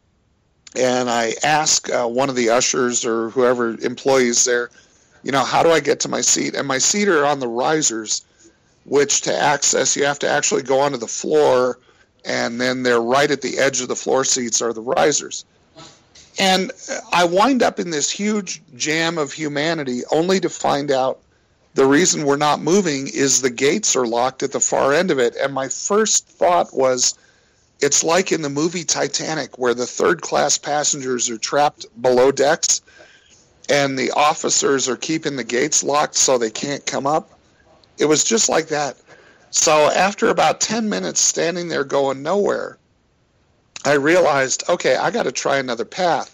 and I asked uh, one of the ushers or whoever employees there, you know, how do I get to my seat? And my seat are on the risers, which to access, you have to actually go onto the floor, and then they're right at the edge of the floor seats are the risers. And I wind up in this huge jam of humanity only to find out the reason we're not moving is the gates are locked at the far end of it. And my first thought was, it's like in the movie Titanic, where the third-class passengers are trapped below decks, and the officers are keeping the gates locked so they can't come up. It was just like that. So after about ten minutes standing there going nowhere, I realized, okay, I got to try another path.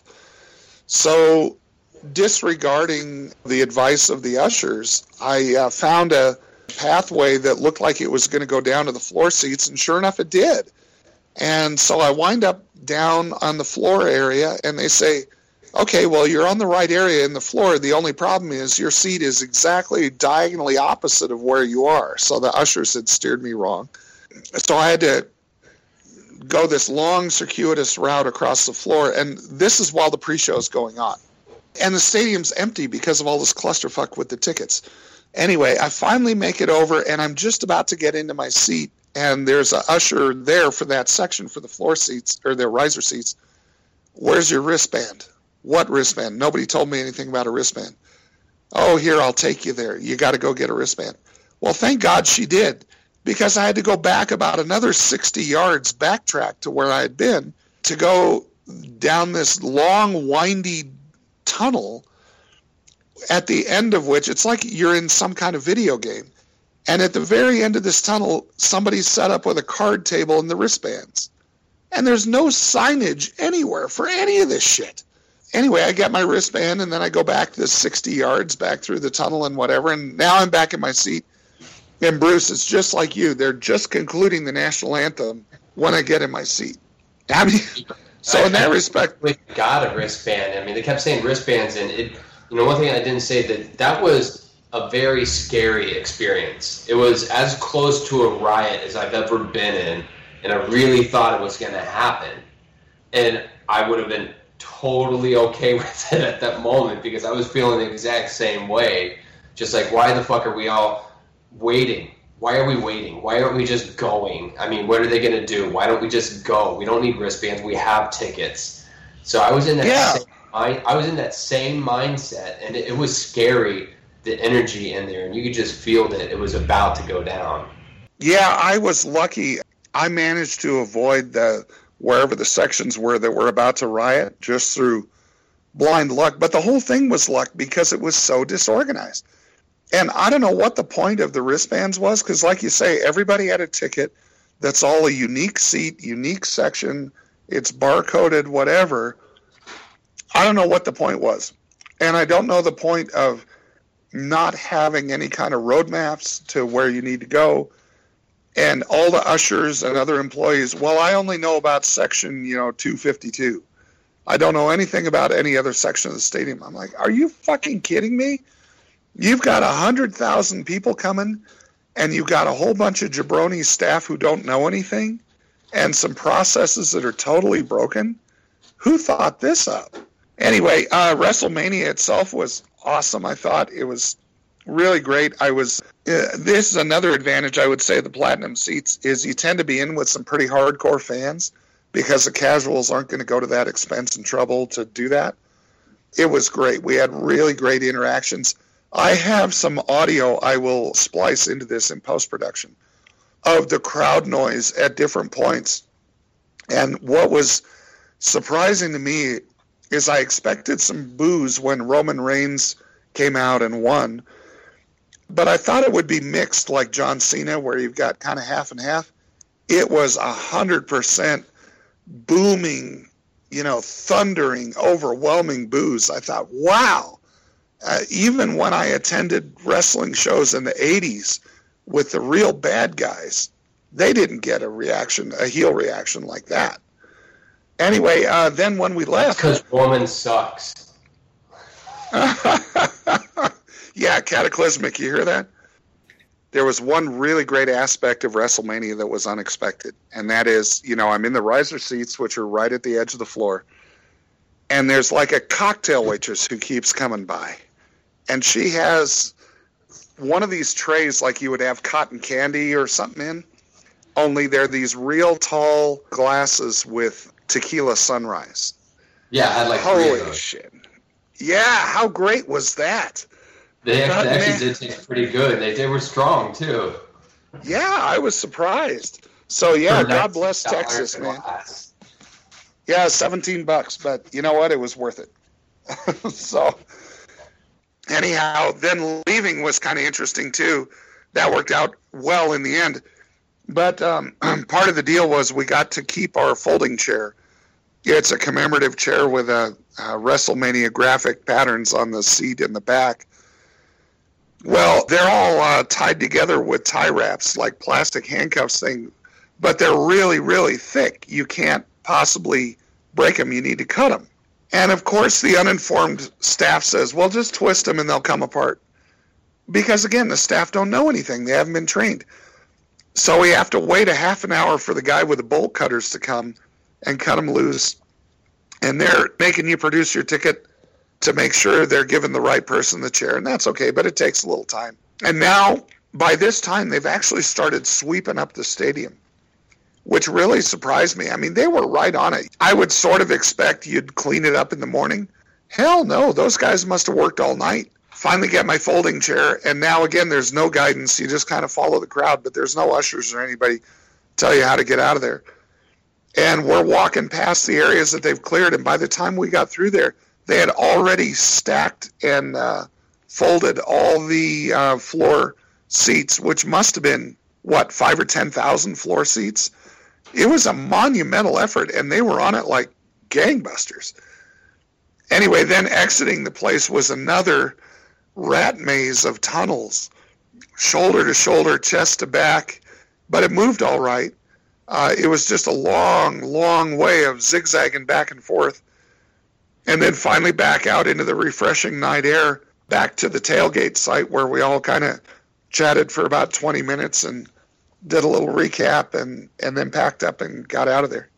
So disregarding the advice of the ushers, I uh, found a pathway that looked like it was going to go down to the floor seats, and sure enough, it did. And so I wind up down on the floor area, and they say, okay, well, you're on the right area in the floor. The only problem is your seat is exactly diagonally opposite of where you are. So the ushers had steered me wrong. So I had to go this long, circuitous route across the floor, and this is while the pre-show is going on. And the stadium's empty because of all this clusterfuck with the tickets. Anyway, I finally make it over, and I'm just about to get into my seat, and there's an usher there for that section for the floor seats, or their riser seats. Where's your wristband? What wristband? Nobody told me anything about a wristband. Oh, here, I'll take you there. You got to go get a wristband. Well, thank God she did, because I had to go back about another sixty yards, backtrack to where I had been, to go down this long, windy tunnel, at the end of which, it's like you're in some kind of video game. And at the very end of this tunnel, somebody's set up with a card table and the wristbands. And there's no signage anywhere for any of this shit. Anyway, I get my wristband, and then I go back the sixty yards back through the tunnel and whatever, and now I'm back in my seat. And Bruce, it's just like you. They're just concluding the national anthem when I get in my seat. I mean, so in that respect, we got a wristband. I mean, they kept saying wristbands, and it. You know, one thing I didn't say, that that was a very scary experience. It was as close to a riot as I've ever been in, and I really thought it was going to happen. And I would have been totally okay with it at that moment because I was feeling the exact same way. Just like, why the fuck are we all waiting? Why are we waiting? Why aren't we just going? I mean, what are they going to do? Why don't we just go? We don't need wristbands. We have tickets. So I was in that yeah. same mind, I was in that same mindset, and it, it was scary, the energy in there, and you could just feel that it was about to go down. Yeah, I was lucky. I managed to avoid the wherever the sections were that were about to riot just through blind luck. But the whole thing was luck because it was so disorganized. And I don't know what the point of the wristbands was, because like you say, everybody had a ticket that's all a unique seat, unique section, it's barcoded, whatever. I don't know what the point was. And I don't know the point of not having any kind of roadmaps to where you need to go. And all the ushers and other employees, well, I only know about section, you know, two fifty-two. I don't know anything about any other section of the stadium. I'm like, are you fucking kidding me? You've got one hundred thousand people coming, and you've got a whole bunch of jabroni staff who don't know anything, and some processes that are totally broken. Who thought this up? Anyway, uh, WrestleMania itself was awesome. I thought it was really great. I was. Uh, this is another advantage I would say of the platinum seats is you tend to be in with some pretty hardcore fans because the casuals aren't going to go to that expense and trouble to do that. It was great. We had really great interactions. I have some audio I will splice into this in post-production of the crowd noise at different points. And what was surprising to me is I expected some boos when Roman Reigns came out and won. But I thought it would be mixed like John Cena, where you've got kind of half and half. It was one hundred percent booming, you know, thundering, overwhelming boos. I thought, wow. Uh, even when I attended wrestling shows in the eighties with the real bad guys, they didn't get a reaction, a heel reaction like that. Anyway, uh, then when we left... Because woman sucks. Yeah, cataclysmic, you hear that? There was one really great aspect of WrestleMania that was unexpected, and that is, you know, I'm in the riser seats, which are right at the edge of the floor, and there's like a cocktail waitress who keeps coming by, and she has one of these trays like you would have cotton candy or something in, only they're these real tall glasses with tequila sunrise. Yeah, I had like Holy three of those. Shit. Yeah, how great was that? They actually, God, actually man. did taste pretty good. They, they were strong, too. Yeah, I was surprised. So, yeah, For God bless nineteen dollars Texas, a man. glass. Yeah, seventeen bucks, but you know what? It was worth it. So, anyhow, then leaving was kind of interesting, too. That worked out well in the end. But um, part of the deal was we got to keep our folding chair. It's a commemorative chair with a, a WrestleMania graphic patterns on the seat in the back. Well, they're all uh, tied together with tie wraps, like plastic handcuffs thing, but they're really, really thick. You can't possibly break them. You need to cut them. And, of course, the uninformed staff says, well, just twist them and they'll come apart. Because, again, the staff don't know anything. They haven't been trained. So we have to wait a half an hour for the guy with the bolt cutters to come and cut them loose. And they're making you produce your ticket to make sure they're giving the right person the chair. And that's okay, but it takes a little time. And now, by this time, they've actually started sweeping up the stadium, which really surprised me. I mean, they were right on it. I would sort of expect you'd clean it up in the morning. Hell no, those guys must have worked all night. Finally get my folding chair, and now, again, there's no guidance. You just kind of follow the crowd, but there's no ushers or anybody tell you how to get out of there. And we're walking past the areas that they've cleared, and by the time we got through there, they had already stacked and uh, folded all the uh, floor seats, which must have been, what, five or ten thousand floor seats? It was a monumental effort, and they were on it like gangbusters. Anyway, then exiting the place was another rat maze of tunnels, shoulder to shoulder, chest to back, but it moved all right. Uh, it was just a long, long way of zigzagging back and forth. And then finally back out into the refreshing night air, back to the tailgate site where we all kind of chatted for about twenty minutes and did a little recap and, and then packed up and got out of there.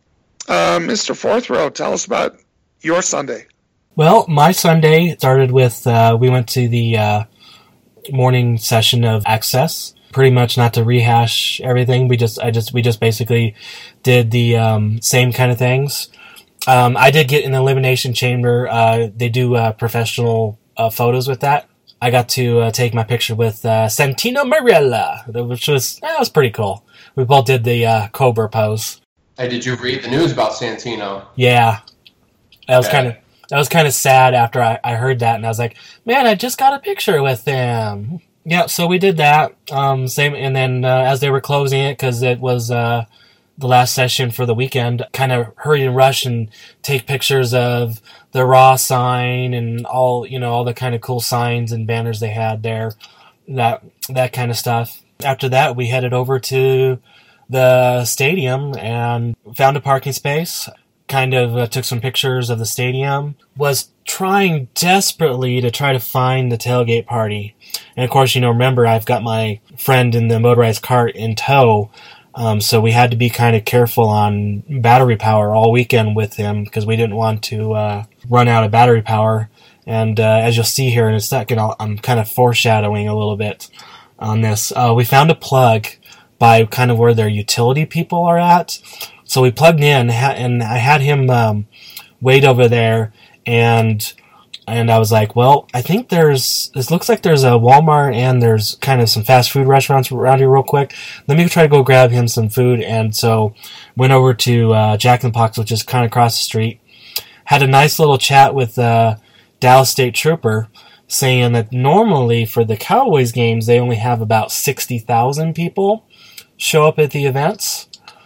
Uh, Mister Fourth Row, tell us about your Sunday. Well, my Sunday started with, uh, we went to the uh, morning session of Access. Pretty much, not to rehash everything, we just, I just, we just basically did the um, same kind of things. Um, I did get an elimination chamber. Uh, they do uh, professional uh, photos with that. I got to uh, take my picture with uh, Santino Marella, which was that was pretty cool. We both did the uh, Cobra pose. Hey, did you read the news about Santino? Yeah, that was Yeah. kind of that was kind of sad after I, I heard that, and I was like, man, I just got a picture with him. Yeah, so we did that. Um, same, and then uh, as they were closing it, because it was uh, the last session for the weekend, kind of hurry and rush and take pictures of the Raw sign and all, you know, all the kind of cool signs and banners they had there, that that kind of stuff. After that, we headed over to the stadium and found a parking space. Kind of uh, took some pictures of the stadium. Was trying desperately to try to find the tailgate party. And of course, you know, remember, I've got my friend in the motorized cart in tow. Um, so we had to be kind of careful on battery power all weekend with him because we didn't want to uh, run out of battery power. And uh, as you'll see here in a second, I'll, I'm kind of foreshadowing a little bit on this. Uh, we found a plug by kind of where their utility people are at. So we plugged in, and I had him um, wait over there, and and I was like, well, I think there's, this looks like there's a Walmart and there's kind of some fast food restaurants around here real quick. Let me try to go grab him some food. And so went over to uh, Jack in the Box, which is kind of across the street. Had a nice little chat with uh, Dallas State Trooper, saying that normally for the Cowboys games, they only have about sixty thousand people show up at the events.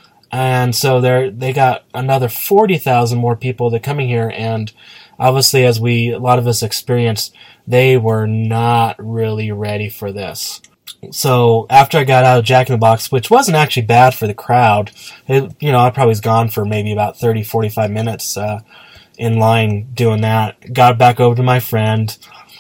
And so they they got another forty thousand more people that are coming here. And obviously, as we, a lot of us experienced, they were not really ready for this. So after I got out of Jack in the Box, which wasn't actually bad for the crowd, it, you know, I probably was gone for maybe about thirty, forty-five minutes uh, in line doing that. Got back over to my friend,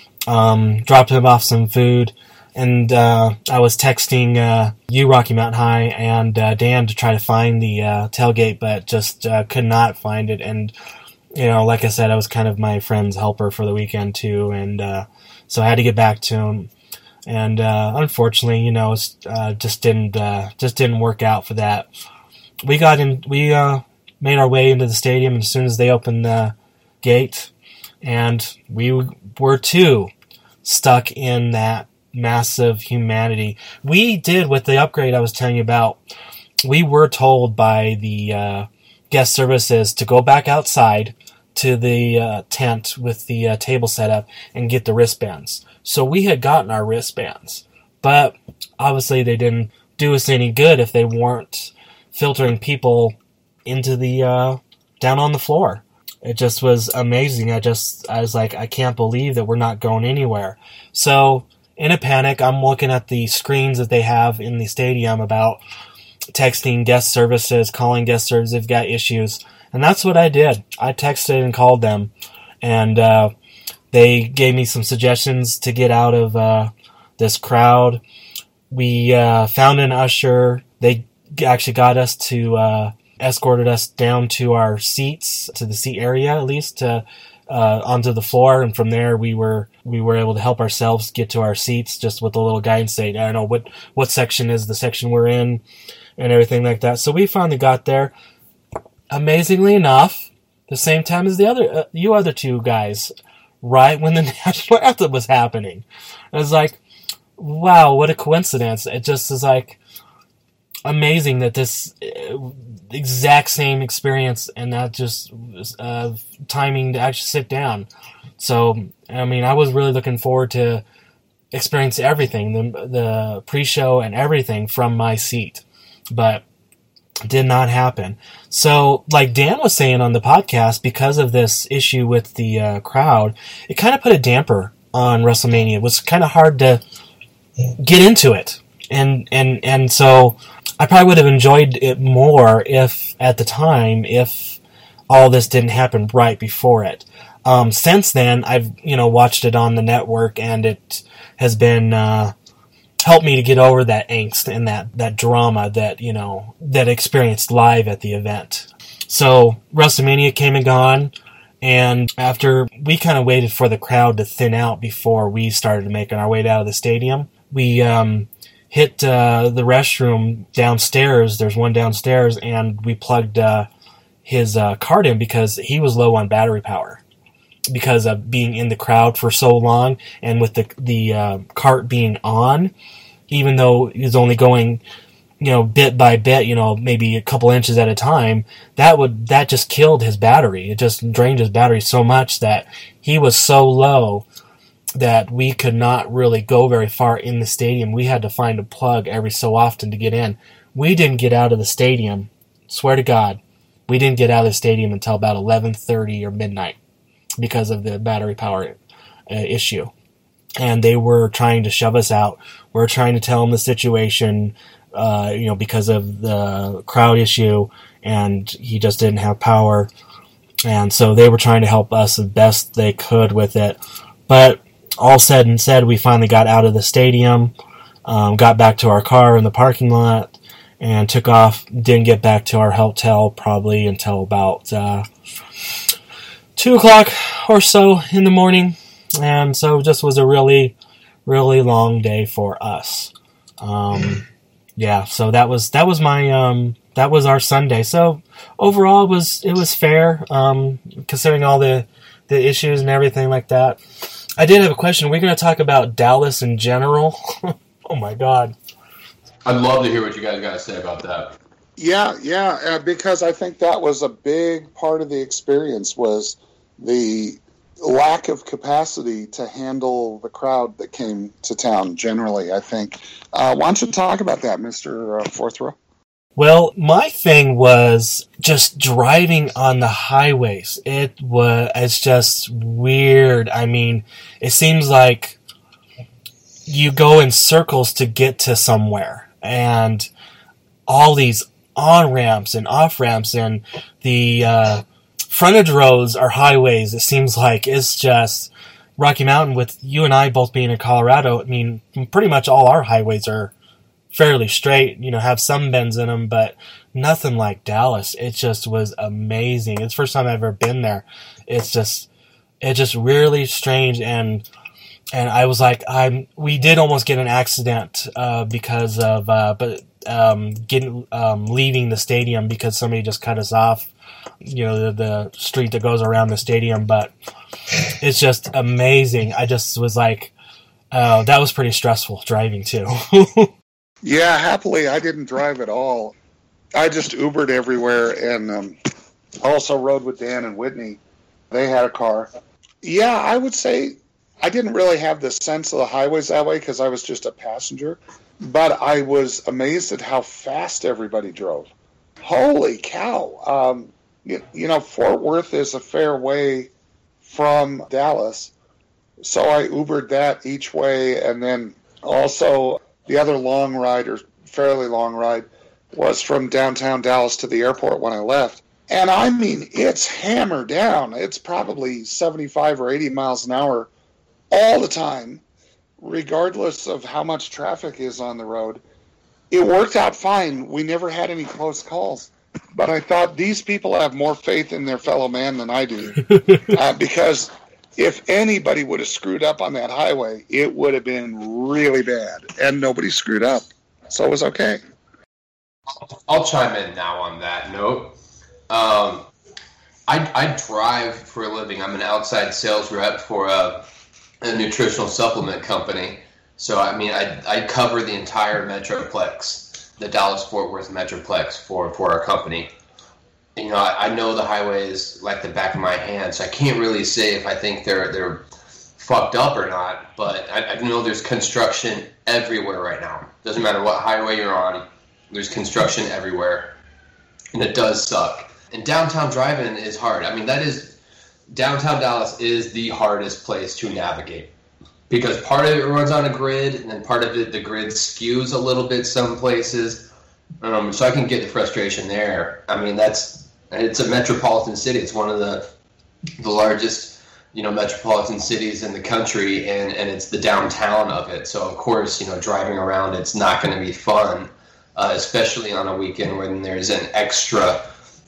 um, dropped him off some food, and uh, I was texting uh, you, Rocky Mountain High, and uh, Dan to try to find the uh, tailgate, but just uh, could not find it. And you know, like I said, I was kind of my friend's helper for the weekend too, and uh, so I had to get back to him. And uh, unfortunately, you know, it uh, just didn't uh, just didn't work out for that. We got in, we uh, made our way into the stadium as soon as they opened the gate, and we were too stuck in that massive humanity. We did with the upgrade I was telling you about. We were told by the uh, guest services to go back outside to the uh, tent with the uh, table set up and get the wristbands. So we had gotten our wristbands, but obviously they didn't do us any good if they weren't filtering people into the uh, down on the floor. It just was amazing. I just I was like, I can't believe that we're not going anywhere. So in a panic, I'm looking at the screens that they have in the stadium about texting guest services, calling guest services if you've got issues. And that's what I did. I texted and called them. And uh, they gave me some suggestions to get out of uh, this crowd. We uh, found an usher. They actually got us to, uh, escorted us down to our seats, to the seat area at least, to, uh, onto the floor. And from there, we were we were able to help ourselves get to our seats just with a little guidance saying, I don't know, what, what section is the section we're in and everything like that. So we finally got there. Amazingly enough, the same time as the other, uh, you other two guys, right when the national anthem was happening. I was like, wow, what a coincidence. It just is like amazing that this uh, exact same experience and that just uh, timing to actually sit down. So, I mean, I was really looking forward to experience everything, the, the pre-show and everything from my seat. But did not happen. So, like Dan was saying on the podcast, because of this issue with the uh, crowd, it kind of put a damper on WrestleMania. It was kind of hard to get into it. And, and, and so I probably would have enjoyed it more if, at the time, if all this didn't happen right before it. Um, since then, I've, you know, watched it on the network, and it has been, uh, helped me to get over that angst and that, that drama that, you know, that experienced live at the event. So WrestleMania came and gone, and after we kind of waited for the crowd to thin out before we started making our way out of the stadium, we um, hit uh, the restroom downstairs. There's one downstairs, and we plugged uh, his uh, cart in because he was low on battery power because of being in the crowd for so long, and with the the uh, cart being on, even though he was only going, you know, bit by bit, you know, maybe a couple inches at a time, that would that just killed his battery. It just drained his battery so much that he was so low that we could not really go very far in the stadium. We had to find a plug every so often to get in. We didn't get out of the stadium, swear to God, we didn't get out of the stadium until about eleven thirty or midnight because of the battery power uh, issue. And they were trying to shove us out. We were trying to tell them the situation, uh, you know, because of the crowd issue, and he just didn't have power. And so they were trying to help us the best they could with it. But all said and said, we finally got out of the stadium, um, got back to our car in the parking lot, and took off. Didn't get back to our hotel probably until about uh, two o'clock or so in the morning. And so it just was a really, really long day for us. Um, yeah, so that was that was my um, that was our Sunday. So overall, it was it was fair, um, considering all the the issues and everything like that. I did have a question. We're going to talk about Dallas in general. Oh my God! I'd love to hear what you guys got to say about that. Yeah, yeah, uh, because I think that was a big part of the experience was the lack of capacity to handle the crowd that came to town generally, I think. Uh, why don't you talk about that, Mister Uh, Fourth Row? Well, my thing was just driving on the highways. It was, it's just weird. I mean, it seems like you go in circles to get to somewhere, and all these on-ramps and off-ramps, and the uh, frontage roads are highways. It seems like it's just Rocky Mountain. With you and I both being in Colorado, I mean, pretty much all our highways are fairly straight, you know, have some bends in them, but nothing like Dallas. It just was amazing. It's the first time I've ever been there. It's just, it's just really strange. And, and I was like, I'm, we did almost get an accident, uh, because of, uh, but, um, getting, um, leaving the stadium because somebody just cut us off, you know, the, the street that goes around the stadium. But it's just amazing. I just was like, uh, that was pretty stressful driving too. Yeah, happily, I didn't drive at all. I just Ubered everywhere, and um, also rode with Dan and Whitney. They had a car. Yeah, I would say I didn't really have the sense of the highways that way because I was just a passenger, but I was amazed at how fast everybody drove. Holy cow. Um, you, you know, Fort Worth is a fair way from Dallas, so I Ubered that each way, and then also the other long ride, or fairly long ride, was from downtown Dallas to the airport when I left. And I mean, it's hammered down. It's probably seventy-five or eighty miles an hour all the time, regardless of how much traffic is on the road. It worked out fine. We never had any close calls. But I thought these people have more faith in their fellow man than I do. uh, because if anybody would have screwed up on that highway, it would have been really bad. And nobody screwed up. So it was okay. I'll chime in now on that note. Um, I, I drive for a living. I'm an outside sales rep for a, a nutritional supplement company. So, I mean, I, I cover the entire Metroplex, the Dallas-Fort Worth Metroplex for, for our company. You know, I, I know the highways like the back of my hand, so I can't really say if I think they're they're fucked up or not, but I, I know there's construction everywhere right now. Doesn't matter what highway you're on, there's construction everywhere, and it does suck. And downtown driving is hard. I mean, that is, downtown Dallas is the hardest place to navigate, because part of it runs on a grid, and then part of it, the grid skews a little bit some places, um, so I can get the frustration there. I mean, that's, it's a metropolitan city. It's one of the the largest, you know, metropolitan cities in the country, and, and it's the downtown of it. So, of course, you know, driving around, it's not going to be fun, uh, especially on a weekend when there's an extra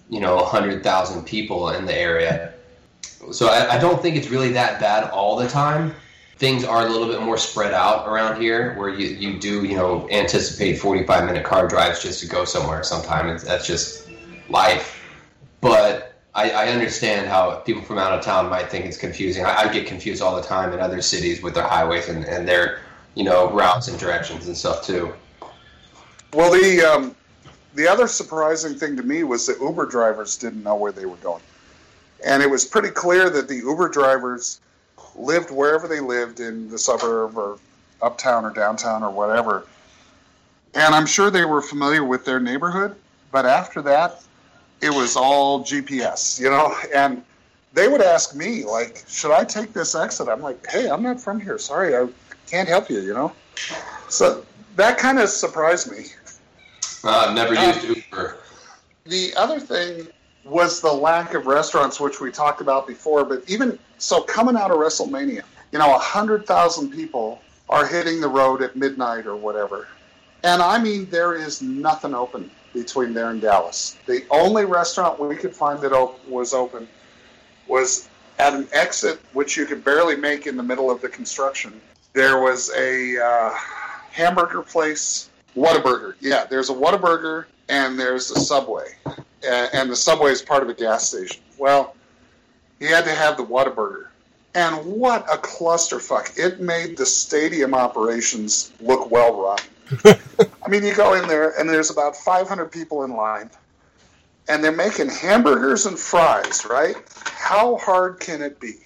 you know, one hundred thousand people in the area. So I, I don't think it's really that bad all the time. Things are a little bit more spread out around here, where you, you do, you know, anticipate forty-five minute car drives just to go somewhere sometime. That's just life. But I, I understand how people from out of town might think it's confusing. I, I get confused all the time in other cities with their highways and, and their, you know, routes and directions and stuff too. Well, the um, the other surprising thing to me was that Uber drivers didn't know where they were going. And it was pretty clear that the Uber drivers lived wherever they lived in the suburb or uptown or downtown or whatever. And I'm sure they were familiar with their neighborhood, but after that, it was all G P S, you know, and they would ask me, like, should I take this exit? I'm like, hey, I'm not from here. Sorry, I can't help you, you know. So that kind of surprised me. Uh, I've never uh, used Uber. The other thing was the lack of restaurants, which we talked about before, but even so, coming out of WrestleMania, you know, one hundred thousand people are hitting the road at midnight or whatever. And I mean, there is nothing open between there and Dallas. The only restaurant we could find that op- was open was at an exit, which you could barely make in the middle of the construction. There was a uh, hamburger place, Whataburger. Yeah, there's a Whataburger and there's a Subway. And the Subway is part of a gas station. Well, he had to have the Whataburger. And what a clusterfuck. It made the stadium operations look well run. I mean, you go in there, and there's about five hundred people in line, and they're making hamburgers and fries, right? How hard can it be?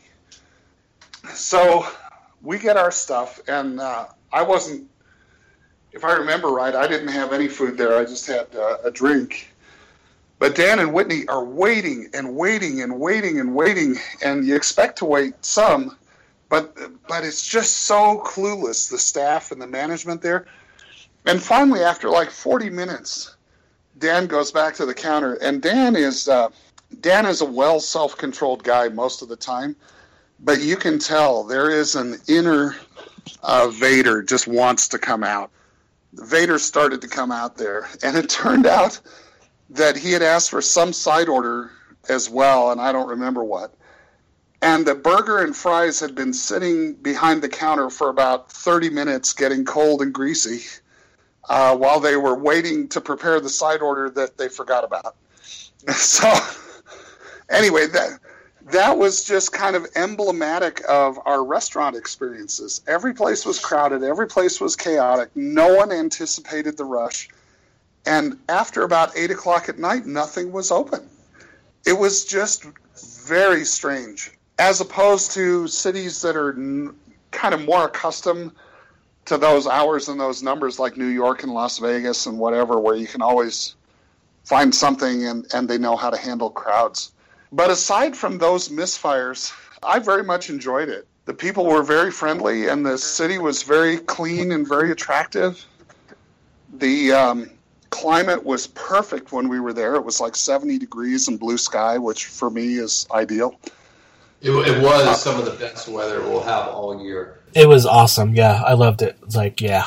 So we get our stuff, and uh, I wasn't, if I remember right, I didn't have any food there. I just had uh, a drink. But Dan and Whitney are waiting and waiting and waiting and waiting, and you expect to wait some, but but it's just so clueless, the staff and the management there. And finally, after like forty minutes, Dan goes back to the counter, and Dan is uh, Dan is a well self-controlled guy most of the time, but you can tell there is an inner uh, Vader just wants to come out. Vader started to come out there, and it turned out that he had asked for some side order as well, and I don't remember what. And the burger and fries had been sitting behind the counter for about thirty minutes getting cold and greasy uh, while they were waiting to prepare the side order that they forgot about. So anyway, that that was just kind of emblematic of our restaurant experiences. Every place was crowded. Every place was chaotic. No one anticipated the rush. And after about eight o'clock at night, nothing was open. It was just very strange, as opposed to cities that are n- kind of more accustomed to those hours and those numbers, like New York and Las Vegas and whatever, where you can always find something and, and they know how to handle crowds. But aside from those misfires, I very much enjoyed it. The people were very friendly, and the city was very clean and very attractive. The um, climate was perfect when we were there. It was like seventy degrees and blue sky, which for me is ideal. It, it was some of the best weather we'll have all year. It was awesome. Yeah, I loved it. It's like, yeah.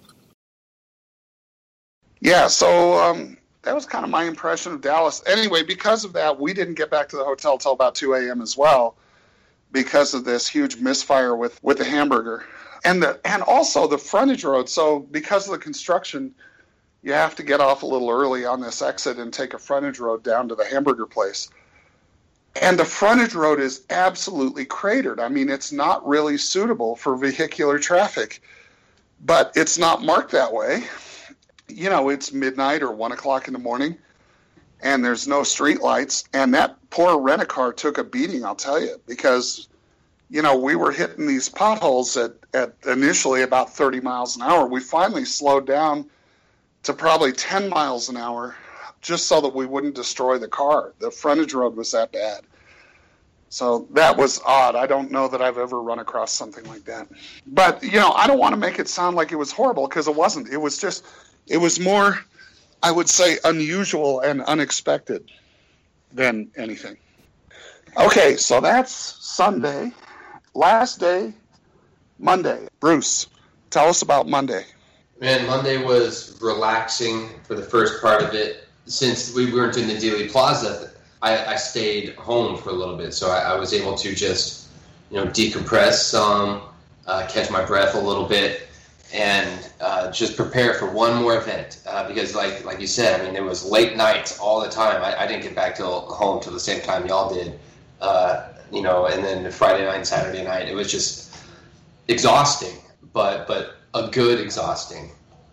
Yeah, so um, that was kind of my impression of Dallas. Anyway, because of that, we didn't get back to the hotel till about two a.m. as well, because of this huge misfire with, with the hamburger. And the and also the frontage road. So because of the construction, you have to get off a little early on this exit and take a frontage road down to the hamburger place. And the frontage road is absolutely cratered. I mean, it's not really suitable for vehicular traffic, but it's not marked that way. You know, it's midnight or one o'clock in the morning, and there's no street lights. And that poor rent-a-car took a beating, I'll tell you, because, you know, we were hitting these potholes at, at initially about thirty miles an hour. We finally slowed down to probably ten miles an hour, just so that we wouldn't destroy the car. The frontage road was that bad. So that was odd. I don't know that I've ever run across something like that. But, you know, I don't want to make it sound like it was horrible, because it wasn't. It was just, it was more, I would say, unusual and unexpected than anything. Okay, so that's Sunday. Last day, Monday. Bruce, tell us about Monday. Man, Monday was relaxing for the first part of it. since we weren't doing the Dealey Plaza, I, I stayed home for a little bit, so I, I was able to just, you know, decompress some, uh, catch my breath a little bit, and uh, just prepare for one more event. Uh, because, like like you said, I mean, it was late nights all the time. I, I didn't get back till home till the same time y'all did, uh, you know, and then Friday night and Saturday night. It was just exhausting, but but a good exhausting.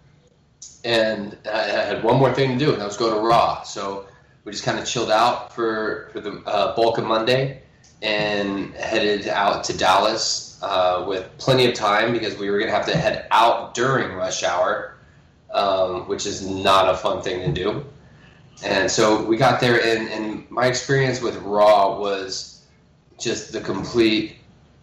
And I had one more thing to do, and that was go to Raw. So we just kind of chilled out for, for the uh, bulk of Monday and headed out to Dallas uh, with plenty of time because we were going to have to head out during rush hour, um, which is not a fun thing to do. And so we got there, and, and my experience with Raw was just the complete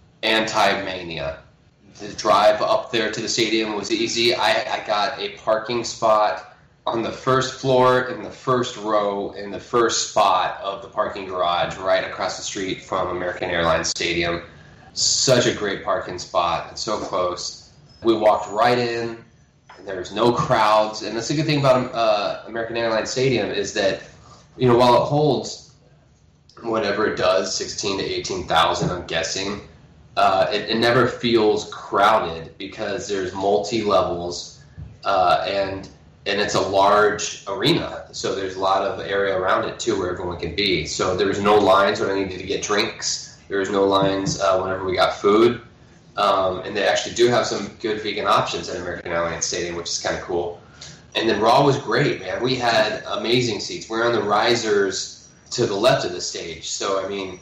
anti-mania. The drive up there to the stadium was easy. I, I got a parking spot on the first floor in the first row in the first spot of the parking garage right across the street from American Airlines Stadium. Such a great parking spot. It's so close. We walked right in. There's no crowds. And that's the good thing about uh, American Airlines Stadium is that, you know, while it holds whatever it does, sixteen to eighteen thousand, I'm guessing, Uh, it, it never feels crowded because there's multi-levels uh, and and it's a large arena. So there's a lot of area around it, too, where everyone can be. So there's no lines when I needed to get drinks. There was no lines uh, whenever we got food. Um, and they actually do have some good vegan options at American Airlines Stadium, which is kind of cool. And then Raw was great, man. We had amazing seats. We're on the risers to the left of the stage. So, I mean...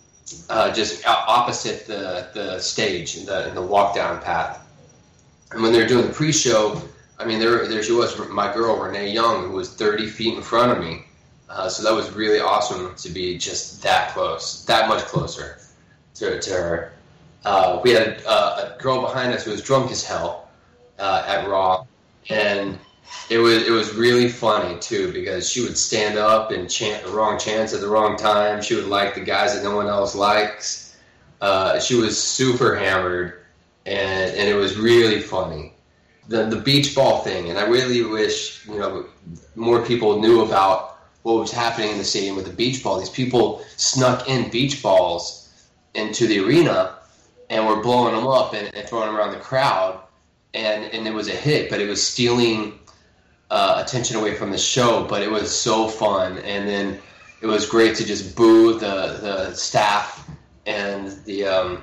Uh, just opposite the, the stage in the, in the walk-down path. And when they were doing the pre-show, I mean, there there she was, my girl, Renee Young, who was thirty feet in front of me. Uh, so that was really awesome to be just that close, that much closer to, to her. Uh, we had a, a girl behind us who was drunk as hell uh, at Raw, and it was it was really funny too because she would stand up and chant the wrong chants at the wrong time. She would like the guys that no one else likes. Uh, she was super hammered, and and it was really funny. The the beach ball thing, and I really wish you know more people knew about what was happening in the stadium with the beach ball. These people snuck in beach balls into the arena and were blowing them up and, and throwing them around the crowd, and and it was a hit, but it was stealing Uh, attention away from the show, but it was so fun. And then it was great to just boo the, the staff and the um,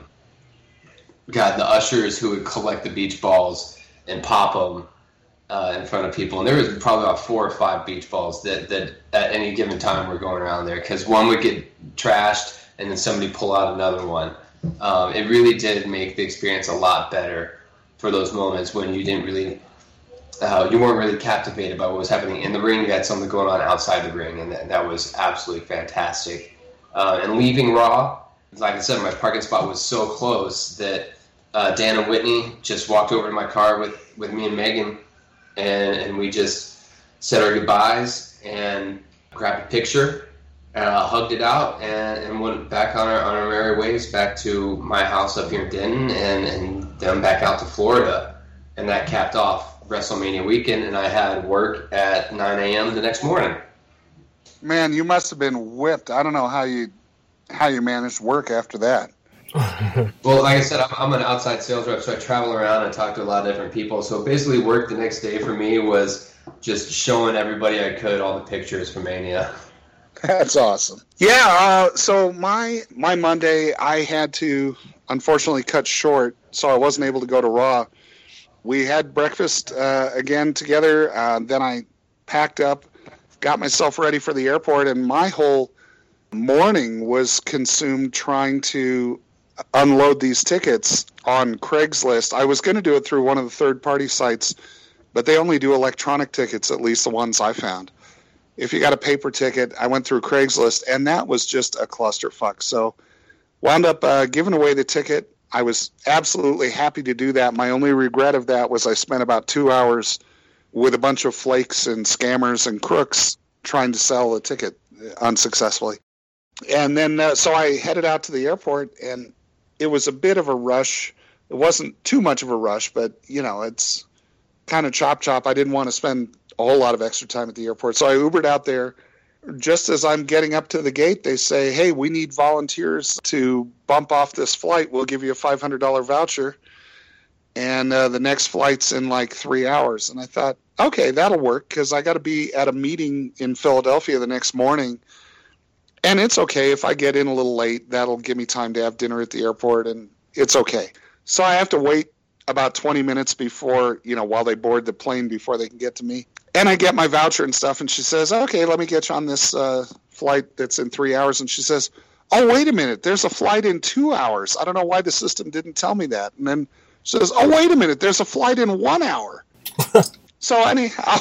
God, the ushers who would collect the beach balls and pop them uh, in front of people. And there was probably about four or five beach balls that, that at any given time were going around there because one would get trashed and then somebody pull out another one. Um, it really did make the experience a lot better for those moments when you didn't really Uh, you weren't really captivated by what was happening in the ring. You had something going on outside the ring, and that, that was absolutely fantastic. Uh, and leaving Raw, like I said, my parking spot was so close that uh, Dan and Whitney just walked over to my car with, with me and Megan, and, and we just said our goodbyes and grabbed a picture, uh, hugged it out, and, and went back on our, on our merry ways back to my house up here in Denton, and, and then back out to Florida. And that capped off WrestleMania weekend, and I had work at nine a.m. the next morning. Man, you must have been whipped. I don't know how you how you managed work after that. Well, like I said, I'm, I'm an outside sales rep, so I travel around and talk to a lot of different people. So basically, work the next day for me was just showing everybody I could all the pictures from Mania. That's awesome. Yeah, uh, so my my Monday, I had to unfortunately cut short, so I wasn't able to go to Raw. We had breakfast uh, again together. Uh, then I packed up, got myself ready for the airport, and my whole morning was consumed trying to unload these tickets on Craigslist. I was going to do it through one of the third-party sites, but they only do electronic tickets, at least the ones I found. If you got a paper ticket, I went through Craigslist, and that was just a clusterfuck. So wound up uh, giving away the ticket. I was absolutely happy to do that. My only regret of that was I spent about two hours with a bunch of flakes and scammers and crooks trying to sell a ticket unsuccessfully. And then uh, so I headed out to the airport, and it was a bit of a rush. It wasn't too much of a rush, but, you know, it's kind of chop chop. I didn't want to spend a whole lot of extra time at the airport. So I Ubered out there. Just as I'm getting up to the gate, they say, hey, we need volunteers to bump off this flight. We'll give you a five hundred dollars voucher. And uh, the next flight's in like three hours. And I thought, okay, that'll work because I got to be at a meeting in Philadelphia the next morning. And it's okay if I get in a little late. That'll give me time to have dinner at the airport, and it's okay. So I have to wait about twenty minutes before, you know, while they board the plane before they can get to me. And I get my voucher and stuff, and she says, okay, let me get you on this uh, flight that's in three hours. And she says, oh, wait a minute, there's a flight in two hours. I don't know why the system didn't tell me that. And then she says, oh, wait a minute, there's a flight in one hour. So anyhow,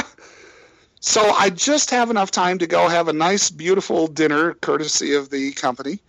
so I just have enough time to go have a nice, beautiful dinner, courtesy of the company,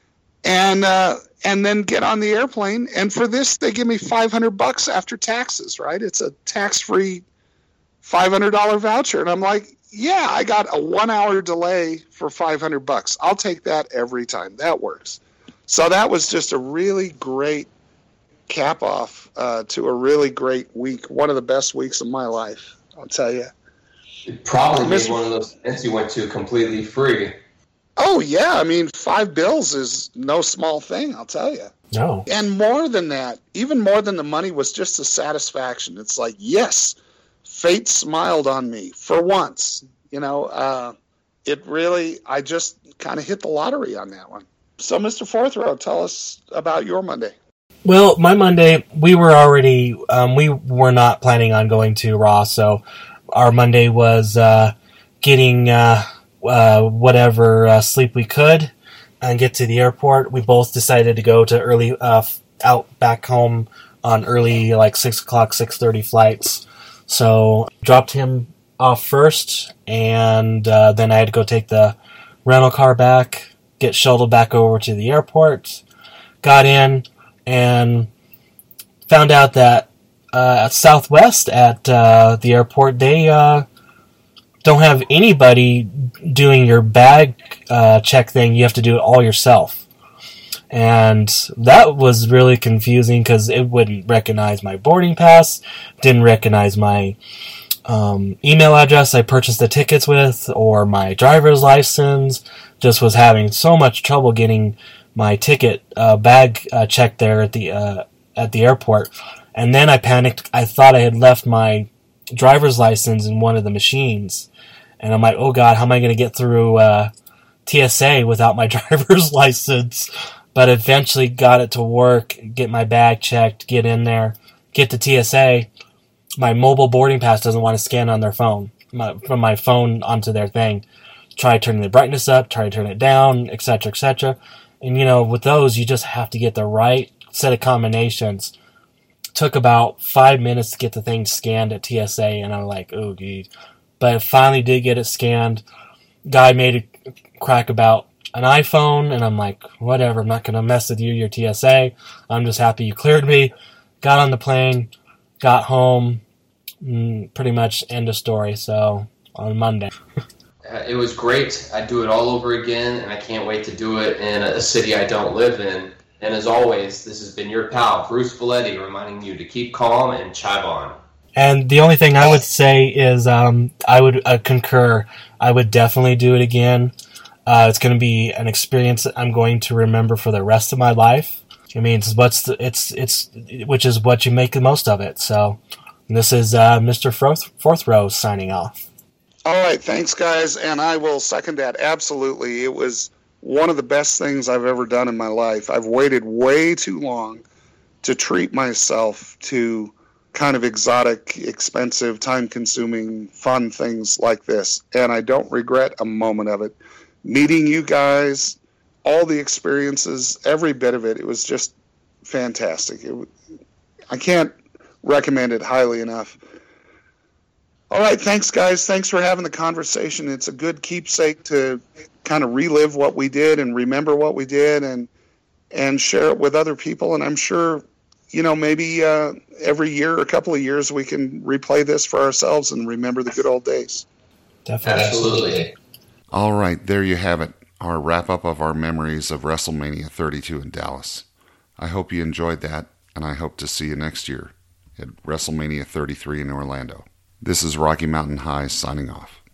and uh, and then get on the airplane. And for this, they give me five hundred bucks after taxes, right? It's a tax-free five hundred dollars voucher. And I'm like, yeah, I got a one-hour delay for five hundred bucks. I'll take that every time. That works. So that was just a really great cap off uh, to a really great week. One of the best weeks of my life, I'll tell you. It probably made one of those events you went to completely free. Oh, yeah. I mean, five bills is no small thing, I'll tell you. No. And more than that, even more than the money, was just the satisfaction. It's like, yes, fate smiled on me for once. You know, uh, it really, I just kind of hit the lottery on that one. So, Mister Fourth Row, tell us about your Monday. Well, my Monday, we were already, um, we were not planning on going to Raw, so our Monday was uh, getting uh, uh, whatever uh, sleep we could and get to the airport. We both decided to go to early, uh, out back home on early, like six o'clock, six thirty flights. So dropped him off first, and uh, then I had to go take the rental car back, get shuttled back over to the airport, got in, and found out that uh, at Southwest at uh, the airport, they uh, don't have anybody doing your bag uh, check thing. You have to do it all yourself. And that was really confusing because it wouldn't recognize my boarding pass, didn't recognize my um, email address I purchased the tickets with, or my driver's license. Just was having so much trouble getting my ticket uh, bag uh, checked there at the uh, at the airport. And then I panicked. I thought I had left my driver's license in one of the machines. And I'm like, oh God, how am I going to get through uh, T S A without my driver's license? But eventually got it to work, get my bag checked, get in there, get to T S A. My mobile boarding pass doesn't want to scan on their phone, my, from my phone onto their thing. Try turning the brightness up, try to turn it down, et cetera, et cetera. And, you know, with those, you just have to get the right set of combinations. Took about five minutes to get the thing scanned at T S A, and I'm like, oh, geez. But I finally did get it scanned. Guy made a crack about an iPhone, and I'm like, whatever, I'm not going to mess with you, your T S A. I'm just happy you cleared me. Got on the plane, got home, pretty much end of story, so on Monday. Uh, it was great. I'd do it all over again, and I can't wait to do it in a city I don't live in. And as always, this has been your pal, Bruce Valetti, reminding you to keep calm and chive on. And the only thing I would say is um, I would uh, concur. I would definitely do it again. Uh, it's going to be an experience that I'm going to remember for the rest of my life. I mean, it's what's the, it's it's which is what you make the most of it. So this is uh, Mister Fourth, Fourth Row signing off. All right, thanks, guys, and I will second that absolutely. It was one of the best things I've ever done in my life. I've waited way too long to treat myself to kind of exotic, expensive, time-consuming, fun things like this, and I don't regret a moment of it. Meeting you guys, all the experiences, every bit of it, it was just fantastic. It, I can't recommend it highly enough. All right, thanks, guys. Thanks for having the conversation. It's a good keepsake to kind of relive what we did and remember what we did and and share it with other people. And I'm sure, you know, maybe uh, every year or a couple of years we can replay this for ourselves and remember the good old days. Definitely. Absolutely. All right, there you have it, our wrap-up of our memories of WrestleMania thirty-two in Dallas. I hope you enjoyed that, and I hope to see you next year at WrestleMania thirty-three in Orlando. This is Rocky Mountain High signing off.